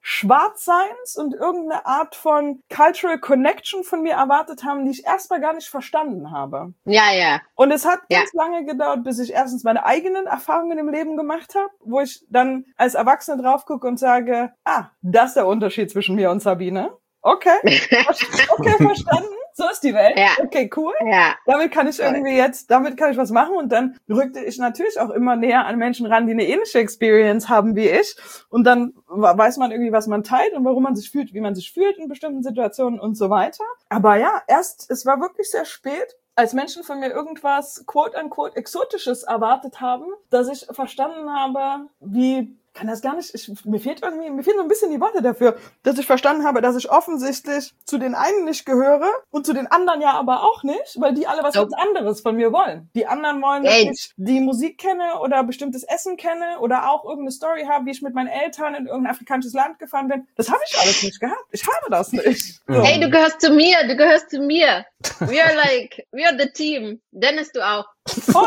Schwarzseins und irgendeine Art von Cultural Connection von mir erwartet haben, die ich erstmal gar nicht verstanden habe.
Ja, ja.
Und es hat
ja.
ganz lange gedauert, bis ich erstens meine eigenen Erfahrungen im Leben gemacht habe, wo ich dann als Erwachsene drauf gucke und sage, ah, das ist der Unterschied zwischen mir und Sabine. Okay, okay, verstanden. So ist die Welt.
Ja.
Okay, cool.
Ja.
Damit kann ich irgendwie jetzt, damit kann ich was machen. Und dann rückte ich natürlich auch immer näher an Menschen ran, die eine ähnliche Experience haben wie ich. Und dann weiß man irgendwie, was man teilt und warum man sich fühlt, wie man sich fühlt in bestimmten Situationen und so weiter. Aber ja, erst, es war wirklich sehr spät, als Menschen von mir irgendwas quote-unquote Exotisches erwartet haben, dass ich verstanden habe, wie, kann das gar nicht, ich, mir fehlt irgendwie, mir fehlen so ein bisschen die Worte dafür, dass ich verstanden habe, dass ich offensichtlich zu den einen nicht gehöre und zu den anderen ja aber auch nicht, weil die alle was
Nope.
ganz anderes von mir wollen. Die anderen wollen, dass
Ey.
ich die Musik kenne oder bestimmtes Essen kenne oder auch irgendeine Story habe, wie ich mit meinen Eltern in irgendein afrikanisches Land gefahren bin. Das habe ich alles nicht gehabt. Ich habe das nicht. So.
Hey, du gehörst zu mir, du gehörst zu mir. We are like, we are the team. Dennis, du auch.
Voll.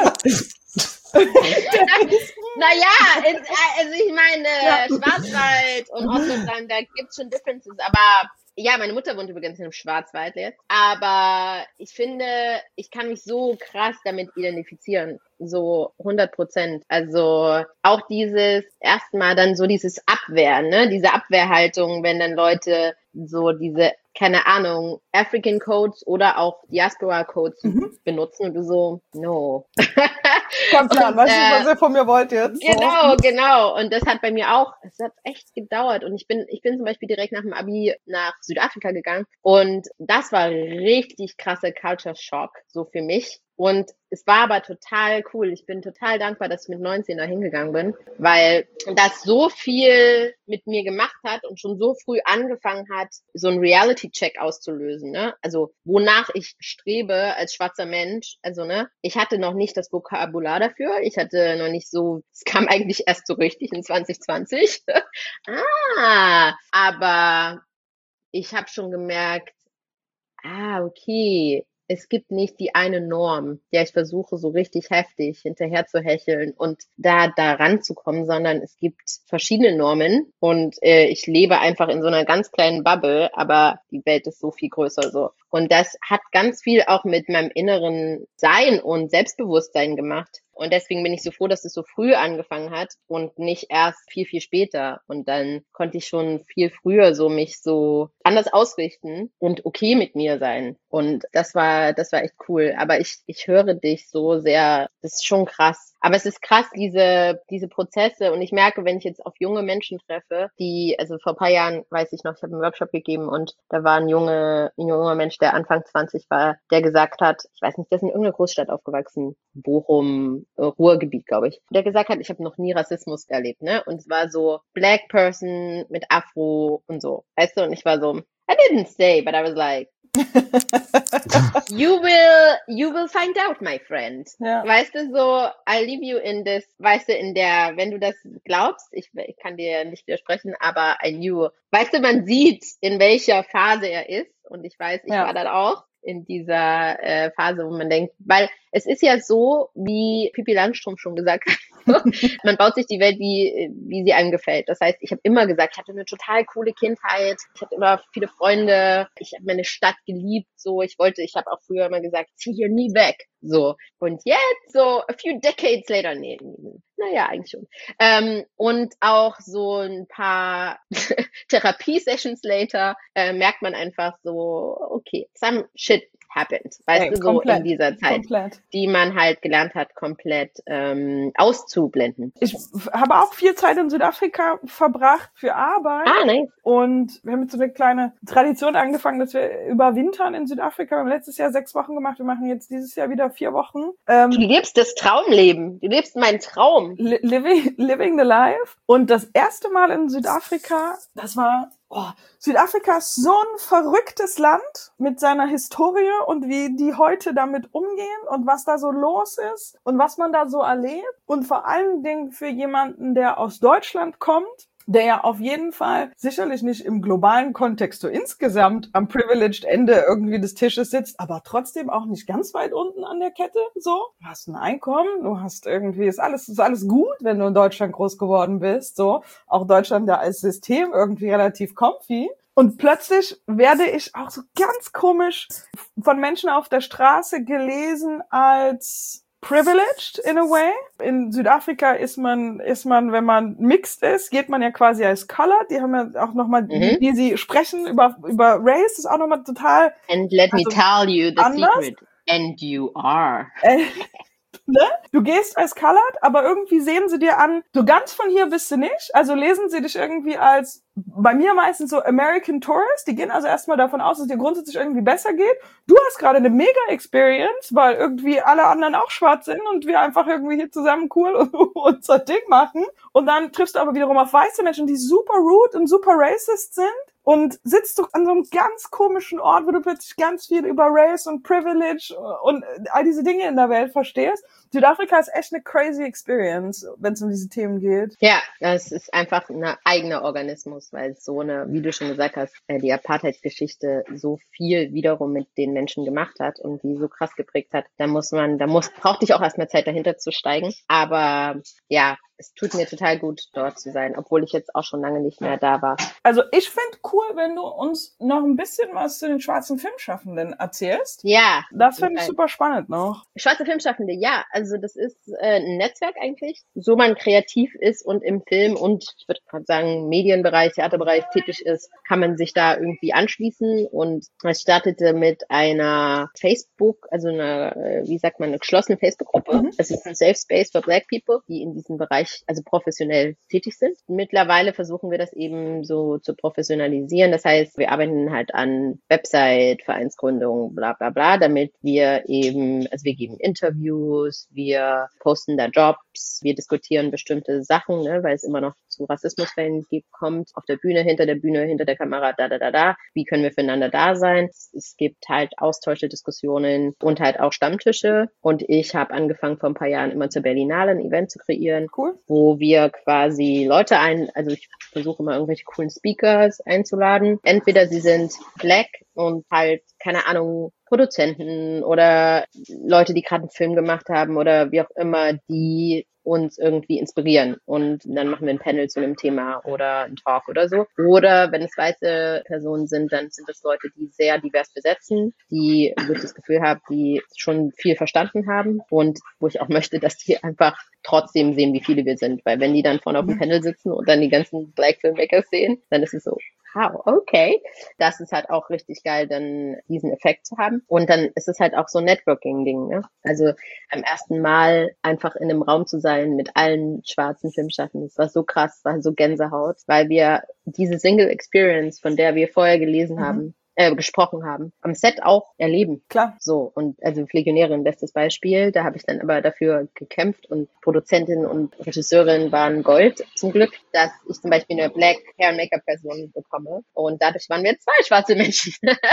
Naja, also ich meine,
Ja.
Schwarzwald und Ostdeutschland, da gibt's schon Differences, aber ja, meine Mutter wohnt übrigens im Schwarzwald jetzt, aber ich finde, ich kann mich so krass damit identifizieren, so hundert Prozent. Also auch dieses erstmal dann so dieses Abwehren, ne, diese Abwehrhaltung, wenn dann Leute so diese, keine Ahnung, African Codes oder auch Diaspora Codes
Mhm.
benutzen und du so, no.
Kommt klar,
Und,
weißt du,
äh,
was ihr von mir wollt jetzt? So.
Genau, genau. Und das hat bei mir auch, es hat echt gedauert. Und ich bin, ich bin zum Beispiel direkt nach dem Abi nach Südafrika gegangen. Und das war richtig krasser Culture Shock, so für mich. Und es war aber total cool. Ich bin total dankbar, dass ich mit neunzehn da hingegangen bin, weil das so viel mit mir gemacht hat und schon so früh angefangen hat, so einen Reality-Check auszulösen, ne? Also, wonach ich strebe als schwarzer Mensch. Also, ne? Ich hatte noch nicht das Vokabular dafür. Ich hatte noch nicht so, es kam eigentlich erst so richtig in zwanzig zwanzig. ah, aber ich habe schon gemerkt, ah, okay, es gibt nicht die eine Norm, der ich versuche, so richtig heftig hinterher zu hecheln und da da ranzukommen, sondern es gibt verschiedene Normen und äh, ich lebe einfach in so einer ganz kleinen Bubble, aber die Welt ist so viel größer so. Und das hat ganz viel auch mit meinem inneren Sein und Selbstbewusstsein gemacht. Und deswegen bin ich so froh, dass es so früh angefangen hat und nicht erst viel, viel später. Und dann konnte ich schon viel früher so mich so anders ausrichten und okay mit mir sein. Und das war, das war echt cool. Aber ich, ich höre dich so sehr, das ist schon krass. Aber es ist krass, diese, diese Prozesse. Und ich merke, wenn ich jetzt auf junge Menschen treffe, die, also vor ein paar Jahren, weiß ich noch, ich habe einen Workshop gegeben und da war ein junge, ein junger Mensch, der Anfang zwanzig war, der gesagt hat, ich weiß nicht, der ist in irgendeiner Großstadt aufgewachsen, Bochum, Ruhrgebiet, glaube ich, der gesagt hat, ich habe noch nie Rassismus erlebt, ne? Und es war so Black Person mit Afro und so, weißt du? Und ich war so, I didn't say, but I was like, you will, you will find out, my friend.
Ja.
Weißt du, so, I leave you in this, weißt du, in der, wenn du das glaubst, ich, ich kann dir nicht widersprechen, aber I knew, weißt du, man sieht, in welcher Phase er ist und ich weiß, ich
Ja.
war dann auch in dieser äh, Phase, wo man denkt, weil es ist ja so, wie Pippi Langstrumpf schon gesagt hat, man baut sich die Welt, wie wie sie einem gefällt. Das heißt, ich habe immer gesagt, ich hatte eine total coole Kindheit, ich hatte immer viele Freunde, ich habe meine Stadt geliebt, so, ich wollte, ich habe auch früher immer gesagt, zieh hier nie weg, so. Und jetzt, so a few decades later, nee, naja, eigentlich schon. Ähm, und auch so ein paar Therapie-Sessions later äh, merkt man einfach so, okay, some shit happened, weißt
Ey,
du, so
komplett,
in dieser Zeit,
komplett.
die man halt gelernt hat, komplett ähm, auszublenden.
Ich habe auch viel Zeit in Südafrika verbracht für Arbeit.
Ah, nice.
Und wir haben jetzt so eine kleine Tradition angefangen, dass wir überwintern in Südafrika. Wir haben letztes Jahr sechs Wochen gemacht. Wir machen jetzt dieses Jahr wieder vier Wochen. Ähm,
Du lebst das Traumleben. Du lebst meinen Traum.
li- living, living the life. Und das erste Mal in Südafrika, das war, oh, Südafrika ist so ein verrücktes Land mit seiner Historie und wie die heute damit umgehen und was da so los ist und was man da so erlebt. Und vor allen Dingen für jemanden, der aus Deutschland kommt, der ja auf jeden Fall sicherlich nicht im globalen Kontext so insgesamt am privileged Ende irgendwie des Tisches sitzt, aber trotzdem auch nicht ganz weit unten an der Kette, so. Du hast ein Einkommen, du hast irgendwie, ist alles, ist alles gut, wenn du in Deutschland groß geworden bist, so. Auch Deutschland da als System irgendwie relativ comfy. Und plötzlich werde ich auch so ganz komisch von Menschen auf der Straße gelesen als privileged in a way. In Südafrika ist man, ist man, wenn man mixed ist, geht man ja quasi als colored. Die haben ja auch nochmal, mhm. wie, wie sie sprechen über, über Race, das ist auch nochmal total.
And let
also
me tell you the
anders.
secret. And you are.
Äh, Ne? Du gehst als colored, aber irgendwie sehen sie dir an, so ganz von hier bist du nicht, also lesen sie dich irgendwie als, bei mir meistens so American Tourist, die gehen also erstmal davon aus, dass es dir grundsätzlich irgendwie besser geht. Du hast gerade eine Mega-Experience, weil irgendwie alle anderen auch schwarz sind und wir einfach irgendwie hier zusammen cool und unser Ding machen. Und dann triffst du aber wiederum auf weiße Menschen, die super rude und super racist sind. Und sitzt du an so einem ganz komischen Ort, wo du plötzlich ganz viel über Race und Privilege und all diese Dinge in der Welt verstehst. Südafrika ist echt eine crazy Experience, wenn es um diese Themen geht.
Ja, das ist einfach ein eigener Organismus, weil es so eine, wie du schon gesagt hast, die Apartheidsgeschichte so viel wiederum mit den Menschen gemacht hat und die so krass geprägt hat. Da muss man, da muss, braucht dich auch erstmal Zeit dahinter zu steigen. Aber ja, es tut mir total gut, dort zu sein, obwohl ich jetzt auch schon lange nicht mehr da war.
Also ich fände cool, wenn du uns noch ein bisschen was zu den schwarzen Filmschaffenden erzählst.
Ja.
Das finde ich super spannend noch.
Schwarze Filmschaffende, ja. Also das ist äh, ein Netzwerk eigentlich, so man kreativ ist und im Film und ich würde gerade sagen Medienbereich, Theaterbereich tätig ist, kann man sich da irgendwie anschließen. Und es startete mit einer Facebook, also einer, wie sagt man, eine geschlossene Facebook-Gruppe. Mhm. Es ist ein Safe Space for Black People, die in diesem Bereich also professionell tätig sind. Mittlerweile versuchen wir das eben so zu professionalisieren. Das heißt, wir arbeiten halt an Website, Vereinsgründung, bla bla bla, damit wir eben, also wir geben Interviews, wir posten da Jobs, wir diskutieren bestimmte Sachen, ne, weil es immer noch zu Rassismusfällen gibt, kommt auf der Bühne, hinter der Bühne, hinter der Kamera, da, da, da, da. Wie können wir füreinander da sein? Es gibt halt Austausche, Diskussionen und halt auch Stammtische. Und ich habe angefangen vor ein paar Jahren immer zur Berlinale ein Event zu kreieren.
Cool.
Wo wir quasi Leute ein, also ich versuche immer irgendwelche coolen Speakers einzuladen. Entweder sie sind black und halt, keine Ahnung, Produzenten oder Leute, die gerade einen Film gemacht haben oder wie auch immer, die uns irgendwie inspirieren. Und dann machen wir ein Panel zu einem Thema oder einen Talk oder so. Oder wenn es weiße Personen sind, dann sind es Leute, die sehr divers besetzen, die, wo ich das Gefühl habe, die schon viel verstanden haben und wo ich auch möchte, dass die einfach trotzdem sehen, wie viele wir sind. Weil wenn die dann vorne auf dem Panel sitzen und dann die ganzen Black Filmmakers sehen, dann ist es so, wow, okay. Das ist halt auch richtig geil, dann diesen Effekt zu haben. Und dann ist es halt auch so ein Networking-Ding, ne? Also am ersten Mal einfach in einem Raum zu sein mit allen schwarzen Filmschaffenden, das war so krass, war so Gänsehaut, weil wir diese Single Experience, von der wir vorher gelesen mhm. haben, äh, gesprochen haben, am Set auch erleben.
Klar. So,
und also Legionärin, bestes Beispiel, da habe ich dann aber dafür gekämpft und Produzentin und Regisseurin waren Gold, zum Glück, dass ich zum Beispiel eine Black Hair and Make-up Person bekomme und dadurch waren wir zwei schwarze Menschen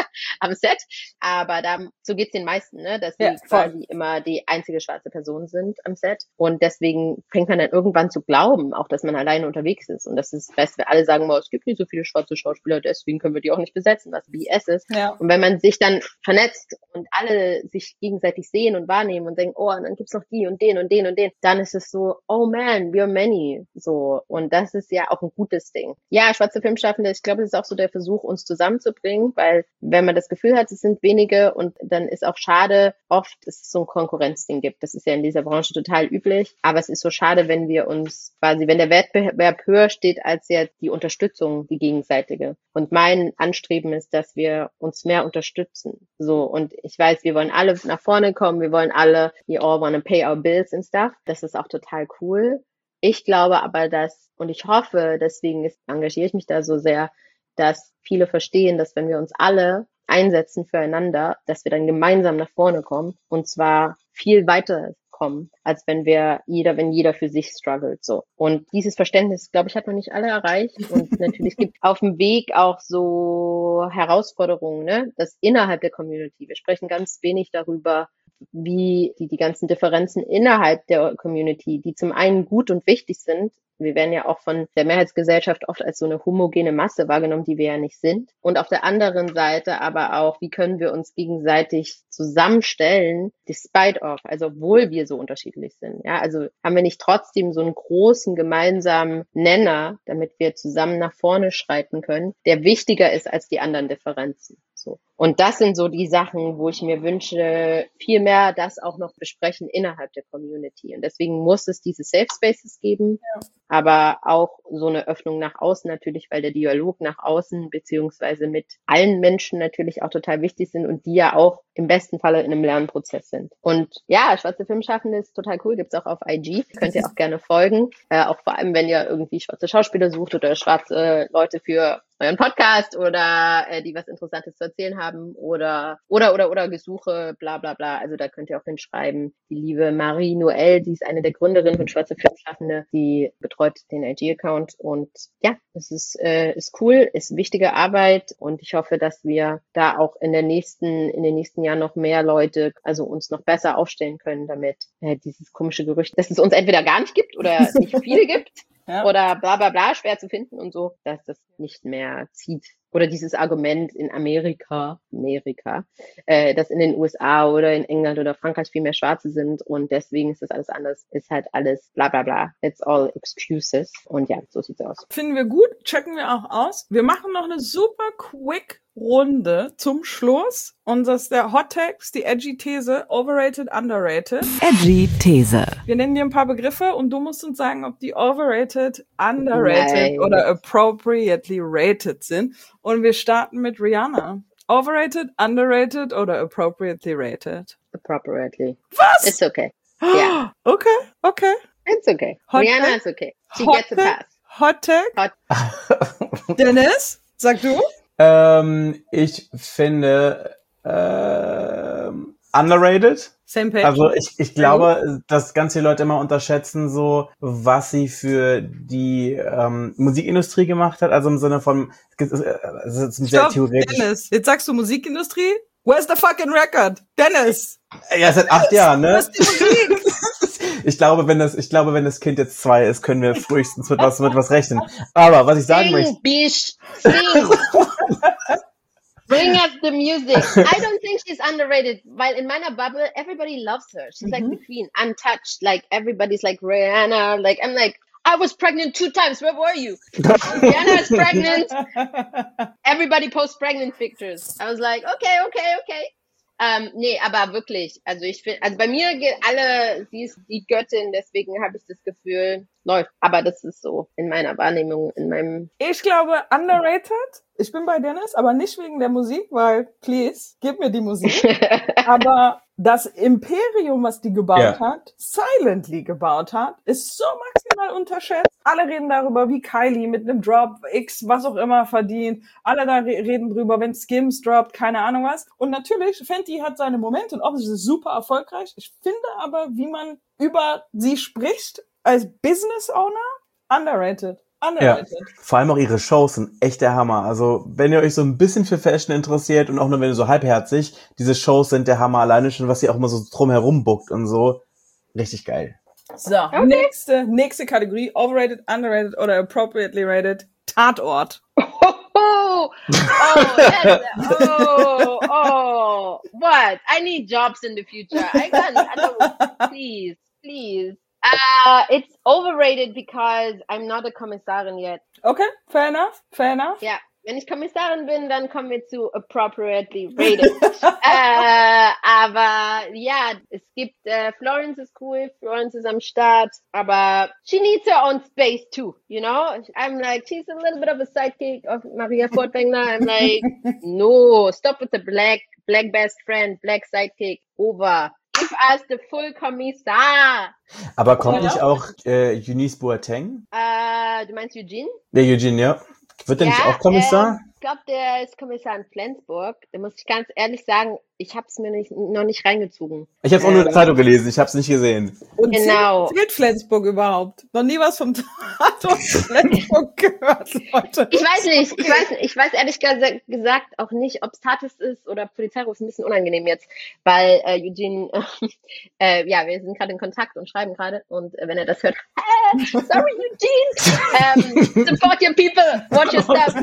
am Set, aber da, so geht's den meisten, ne, dass sie ja, quasi immer die einzige schwarze Person sind am Set und deswegen fängt man dann irgendwann zu glauben, auch dass man alleine unterwegs ist und das ist, weißt du, wir alle sagen mal, es gibt nicht so viele schwarze Schauspieler, deswegen können wir die auch nicht besetzen, was B S ist. Ja. Und wenn man sich dann vernetzt und alle sich gegenseitig sehen und wahrnehmen und denken, oh, und dann gibt's noch die und den und den und den, dann ist es so, oh man, we are many, so. Und das ist ja auch ein gutes Ding. Ja, schwarze Filmschaffende, ich glaube, das ist auch so der Versuch, uns zusammenzubringen, weil wenn man das Gefühl hat, es sind wenige und dann ist auch schade, oft, dass es so ein Konkurrenzding gibt. Das ist ja in dieser Branche total üblich, aber es ist so schade, wenn wir uns quasi, wenn der Wettbewerb höher steht als ja die Unterstützung, die gegenseitige. Und mein Anstreben ist, dass wir wir uns mehr unterstützen. So, und ich weiß, wir wollen alle nach vorne kommen, wir wollen alle, we all wanna pay our bills and stuff. Das ist auch total cool. Ich glaube aber, dass, und ich hoffe, deswegen ist, engagiere ich mich da so sehr, dass viele verstehen, dass wenn wir uns alle einsetzen füreinander, dass wir dann gemeinsam nach vorne kommen und zwar viel weiter kommen, als wenn wir jeder, wenn jeder für sich struggelt, so. Und dieses Verständnis, glaube ich, hat noch nicht alle erreicht. Und natürlich gibt auf dem Weg auch so Herausforderungen, ne, das innerhalb der Community. Wir sprechen ganz wenig darüber, wie die, die ganzen Differenzen innerhalb der Community, die zum einen gut und wichtig sind. Wir werden ja auch von der Mehrheitsgesellschaft oft als so eine homogene Masse wahrgenommen, die wir ja nicht sind. Und auf der anderen Seite aber auch, wie können wir uns gegenseitig zusammenstellen, despite of, also obwohl wir so unterschiedlich sind. Ja, also haben wir nicht trotzdem so einen großen gemeinsamen Nenner, damit wir zusammen nach vorne schreiten können, der wichtiger ist als die anderen Differenzen. So. Und das sind so die Sachen, wo ich mir wünsche, viel mehr das auch noch besprechen innerhalb der Community. Und deswegen muss es diese Safe Spaces geben, ja. aber auch so eine Öffnung nach außen natürlich, weil der Dialog nach außen beziehungsweise mit allen Menschen natürlich auch total wichtig sind und die ja auch im besten Falle in einem Lernprozess sind. Und ja, schwarze Filmschaffende ist total cool, gibt's auch auf I G, könnt ihr auch gerne folgen, äh, auch vor allem, wenn ihr irgendwie schwarze Schauspieler sucht oder schwarze Leute für euren Podcast oder äh, die was Interessantes zu erzählen haben oder oder oder oder Gesuche, bla bla bla. Also da könnt ihr auch hinschreiben. Die liebe Marie Noël, die ist eine der Gründerinnen von Schwarze Filmschaffende, die betreut den I G-Account und ja, es ist äh, ist cool, ist wichtige Arbeit und ich hoffe, dass wir da auch in der nächsten in den nächsten Jahren noch mehr Leute, also uns noch besser aufstellen können, damit äh, dieses komische Gerücht, dass es uns entweder gar nicht gibt oder nicht viele gibt. Ja. Oder bla bla bla, schwer zu finden und so, dass das nicht mehr zieht. Oder dieses Argument in Amerika, Amerika, äh, dass in den U S A oder in England oder Frankreich viel mehr Schwarze sind und deswegen ist das alles anders, ist halt alles bla bla bla. It's all excuses. Und ja, so sieht's aus.
Finden wir gut, checken wir auch aus. Wir machen noch eine super quick Runde zum Schluss. Und das ist der Hot Takes, die Edgy These, overrated, underrated.
Edgy These.
Wir nennen dir ein paar Begriffe und du musst uns sagen, ob die overrated, underrated
Nein.
oder appropriately rated sind. Und wir starten mit Rihanna. Overrated, underrated oder appropriately rated?
Appropriately.
Was?
It's okay. Yeah.
Okay, okay.
It's okay.
Hot
Rihanna
take?
is okay. She
Hot
gets a
take?
pass.
Hot take?
Hot.
Dennis, sag du?
Ähm, ich finde ähm, underrated.
Same page.
Also ich, ich glaube, dass ganz viele Leute immer unterschätzen, so was sie für die ähm, Musikindustrie gemacht hat. Also im Sinne von, es ist sehr
Stopp,
theoretisch.
Dennis, jetzt sagst du Musikindustrie? Where's the fucking record? Dennis!
Ja, seit acht Jahren, ne?
Was ist die Musik?
Ich glaube, wenn das, ich glaube, wenn das Kind jetzt zwei ist, können wir frühestens mit was, mit was rechnen. Aber was ich sagen
Sing,
möchte.
Bish, sing. Bring us the music. I don't think she's underrated, weil in meiner Bubble, everybody loves her. She's like the queen, untouched. Like everybody's like Rihanna. Like I'm like, I was pregnant two times. Where were you? Rihanna is pregnant. Everybody posts pregnant pictures. I was like, okay, okay, okay. Ähm, nee, aber wirklich, also ich finde, also bei mir geht alle, sie ist die Göttin, deswegen habe ich das Gefühl, läuft. Aber das ist so in meiner Wahrnehmung, in meinem...
Ich glaube, underrated. Ich bin bei Dennis, aber nicht wegen der Musik, weil, please, gib mir die Musik. Aber das Imperium, was die gebaut
Ja.
hat, silently gebaut hat, ist so maximal unterschätzt. Alle reden darüber, wie Kylie mit einem Drop X, was auch immer, verdient. Alle da re- reden drüber, wenn Skims droppt, keine Ahnung was. Und natürlich, Fenty hat seine Momente und offensichtlich ist es super erfolgreich. Ich finde aber, wie man über sie spricht, als Business Owner, underrated.
Ja,
Underrated.
vor allem auch ihre Shows sind echt der Hammer. Also, wenn ihr euch so ein bisschen für Fashion interessiert und auch nur wenn ihr so halbherzig, diese Shows sind der Hammer alleine schon, was sie auch immer so drumherum bookt und so. Richtig geil.
So, nächste, nächste Kategorie. Overrated, underrated oder appropriately rated. Tatort.
Oh, oh, yes. oh, oh, what? I need jobs in the future. I can't, I don't, please, please. Uh, it's overrated because I'm not a Kommissarin yet.
Okay, fair enough, fair enough.
Ja, wenn ich Kommissarin bin, dann kommen wir zu appropriately rated. äh, aber ja, es gibt, äh, Florence ist cool, Florence ist am Start, aber she needs her own space too, you know? I'm like, she's a little bit of a sidekick of Maria Furtwängler. I'm like, no, stop with the black, black best friend, black sidekick, over. Give us the full Kommissar.
Aber kommt
Ja.
nicht auch äh, Eunice Boateng?
Äh, du meinst Eugene?
Der Eugene, ja. Wird der nicht auch Kommissar?
Äh, ich glaube, der ist Kommissar in Flensburg. Da muss ich ganz ehrlich sagen, ich habe es mir nicht, noch nicht reingezogen.
Ich habe es auch nur in der Zeitung gelesen, ich habe es nicht gesehen.
Und
Genau.
Zählt Flensburg überhaupt? Noch nie was vom Tatort Flensburg gehört, Leute.
Ich weiß nicht, ich weiß nicht, ich weiß ehrlich gesagt auch nicht, ob es Tatort ist oder Polizeiruf, ist ein bisschen unangenehm jetzt, weil äh, Eugene, äh, ja, wir sind gerade in Kontakt und schreiben gerade und äh, wenn er das hört, äh, sorry Eugene, ähm, support your people, watch your stuff.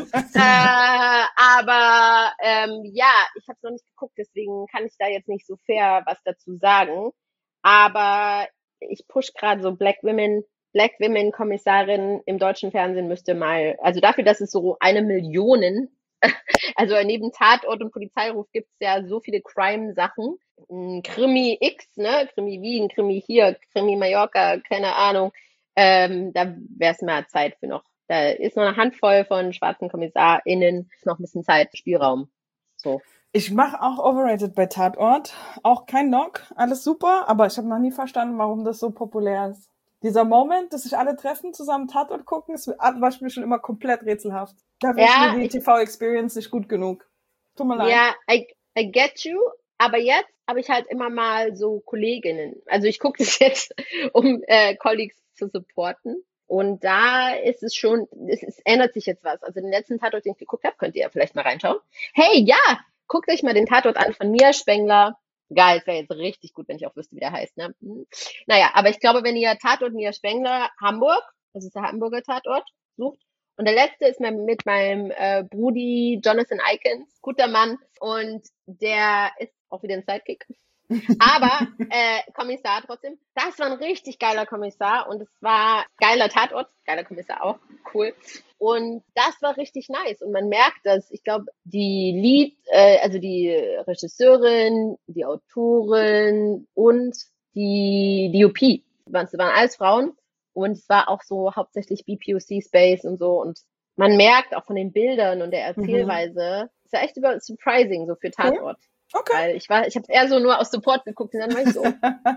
Äh, aber ähm, ja, ich habe es noch nicht geguckt, deswegen kann ich da jetzt nicht so fair was dazu sagen. Aber ich push gerade so Black Women, Black Women Kommissarin im deutschen Fernsehen müsste mal, also dafür, dass es so eine Million, also neben Tatort und Polizeiruf gibt's ja so viele Crime-Sachen. Krimi X, ne, Krimi Wien, Krimi hier, Krimi Mallorca, keine Ahnung. Ähm, da wäre es mal Zeit für noch. Da ist noch eine Handvoll von schwarzen KommissarInnen, ist noch ein bisschen Zeit, Spielraum. So.
Ich mache auch Overrated bei Tatort. Auch kein Knock, alles super, aber ich habe noch nie verstanden, warum das so populär ist. Dieser Moment, dass sich alle treffen, zusammen Tatort gucken, ist, war für mich schon immer komplett rätselhaft. Dafür
Ja,
ist mir die T V-Experience nicht gut genug. Tut mir leid.
Ja, I, I get you, aber jetzt habe ich halt immer mal so Kolleginnen. Also ich gucke das jetzt, um äh, Colleagues zu supporten. Und da ist es schon, es, es ändert sich jetzt was. Also den letzten Tatort, den ich geguckt habe, könnt ihr ja vielleicht mal reinschauen. Hey, ja, guckt euch mal den Tatort an von Mia Spengler. Geil, es wäre jetzt richtig gut, wenn ich auch wüsste, wie der heißt. Ne? Naja, aber ich glaube, wenn ihr Tatort Mia Spengler Hamburg, das ist der Hamburger Tatort, sucht. Und der letzte ist mit meinem äh, Brudi Jonathan Eikens, guter Mann. Und der ist auch wieder ein Sidekick. Aber äh, Kommissar trotzdem, das war ein richtig geiler Kommissar und es war geiler Tatort, geiler Kommissar auch, cool. Und das war richtig nice und man merkt das, ich glaube, die Lead, äh, also die Regisseurin, die Autorin und die D O P, das waren alles Frauen und es war auch so hauptsächlich B P O C-Space und so und man merkt auch von den Bildern und der Erzählweise, mhm. es war echt über surprising so für Tatort. Okay. Okay. Weil ich war, ich habe eher so nur aus Support geguckt und dann war ich so,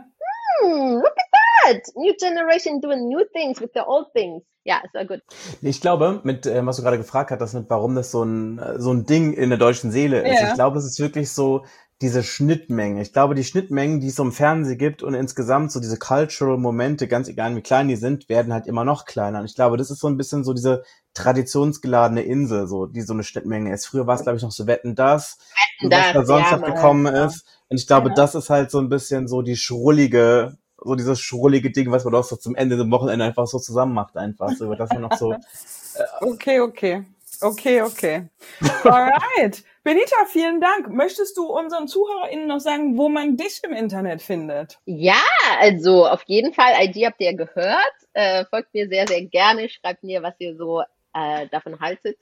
hmm, look at that, new generation doing new things with the old things. Ja, ist ja gut.
Ich glaube, mit äh, was du gerade gefragt hast, mit warum das so ein so ein Ding in der deutschen Seele ist. Yeah. Ich glaube, es ist wirklich so diese Schnittmenge. Ich glaube, die Schnittmengen, die es so im Fernsehen gibt und insgesamt so diese cultural Momente, ganz egal wie klein die sind, werden halt immer noch kleiner. Und ich glaube, das ist so ein bisschen so diese traditionsgeladene Insel, so die so eine Schnittmenge ist. Früher war es, glaube ich, noch so Wetten, das,
Wetten,
was da sonst
ja,
noch gekommen
ja.
ist. Und ich glaube,
ja.
das ist halt so ein bisschen so die schrullige, so dieses schrullige Ding, was man doch so zum Ende des Wochenende einfach so zusammen macht, einfach. So, über das man noch so... Äh,
okay, okay. Okay, okay. Alright. Benita, vielen Dank. Möchtest du unseren ZuhörerInnen noch sagen, wo man dich im Internet findet?
Ja, also auf jeden Fall. I D habt ihr gehört. Äh, folgt mir sehr, sehr gerne. Schreibt mir, was ihr so äh, davon haltet,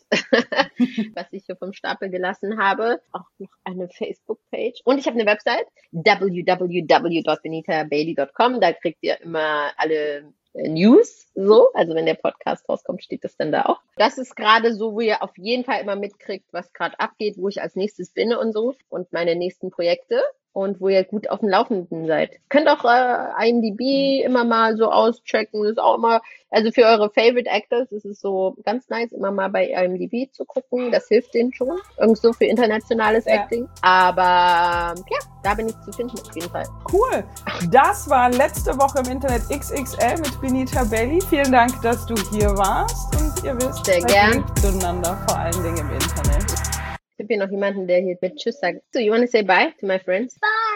was ich hier vom Stapel gelassen habe. Auch noch eine Facebook-Page. Und ich habe eine Website, w w w dot benita bailey dot com. Da kriegt ihr immer alle News, so, also wenn der Podcast rauskommt, steht das dann da auch. Das ist gerade so, wo ihr auf jeden Fall immer mitkriegt, was gerade abgeht, wo ich als nächstes bin und so und meine nächsten Projekte und wo ihr gut auf dem Laufenden seid. Könnt auch äh, I M D B immer mal so auschecken, ist auch immer, also für eure Favorite Actors ist es so ganz nice, immer mal bei I M D B zu gucken, das hilft denen schon, irgend so für internationales ja. Acting, aber ja, da bin ich zu finden auf jeden Fall.
Cool, das war letzte Woche im Internet X X L mit Benita Bailey, vielen Dank, dass du hier warst und ihr wisst,
sehr gern
miteinander, vor allen Dingen im Internet.
Ich habe hier noch jemanden, der hier mit Tschüss sagt. So, you want to say bye to my friends?
Bye!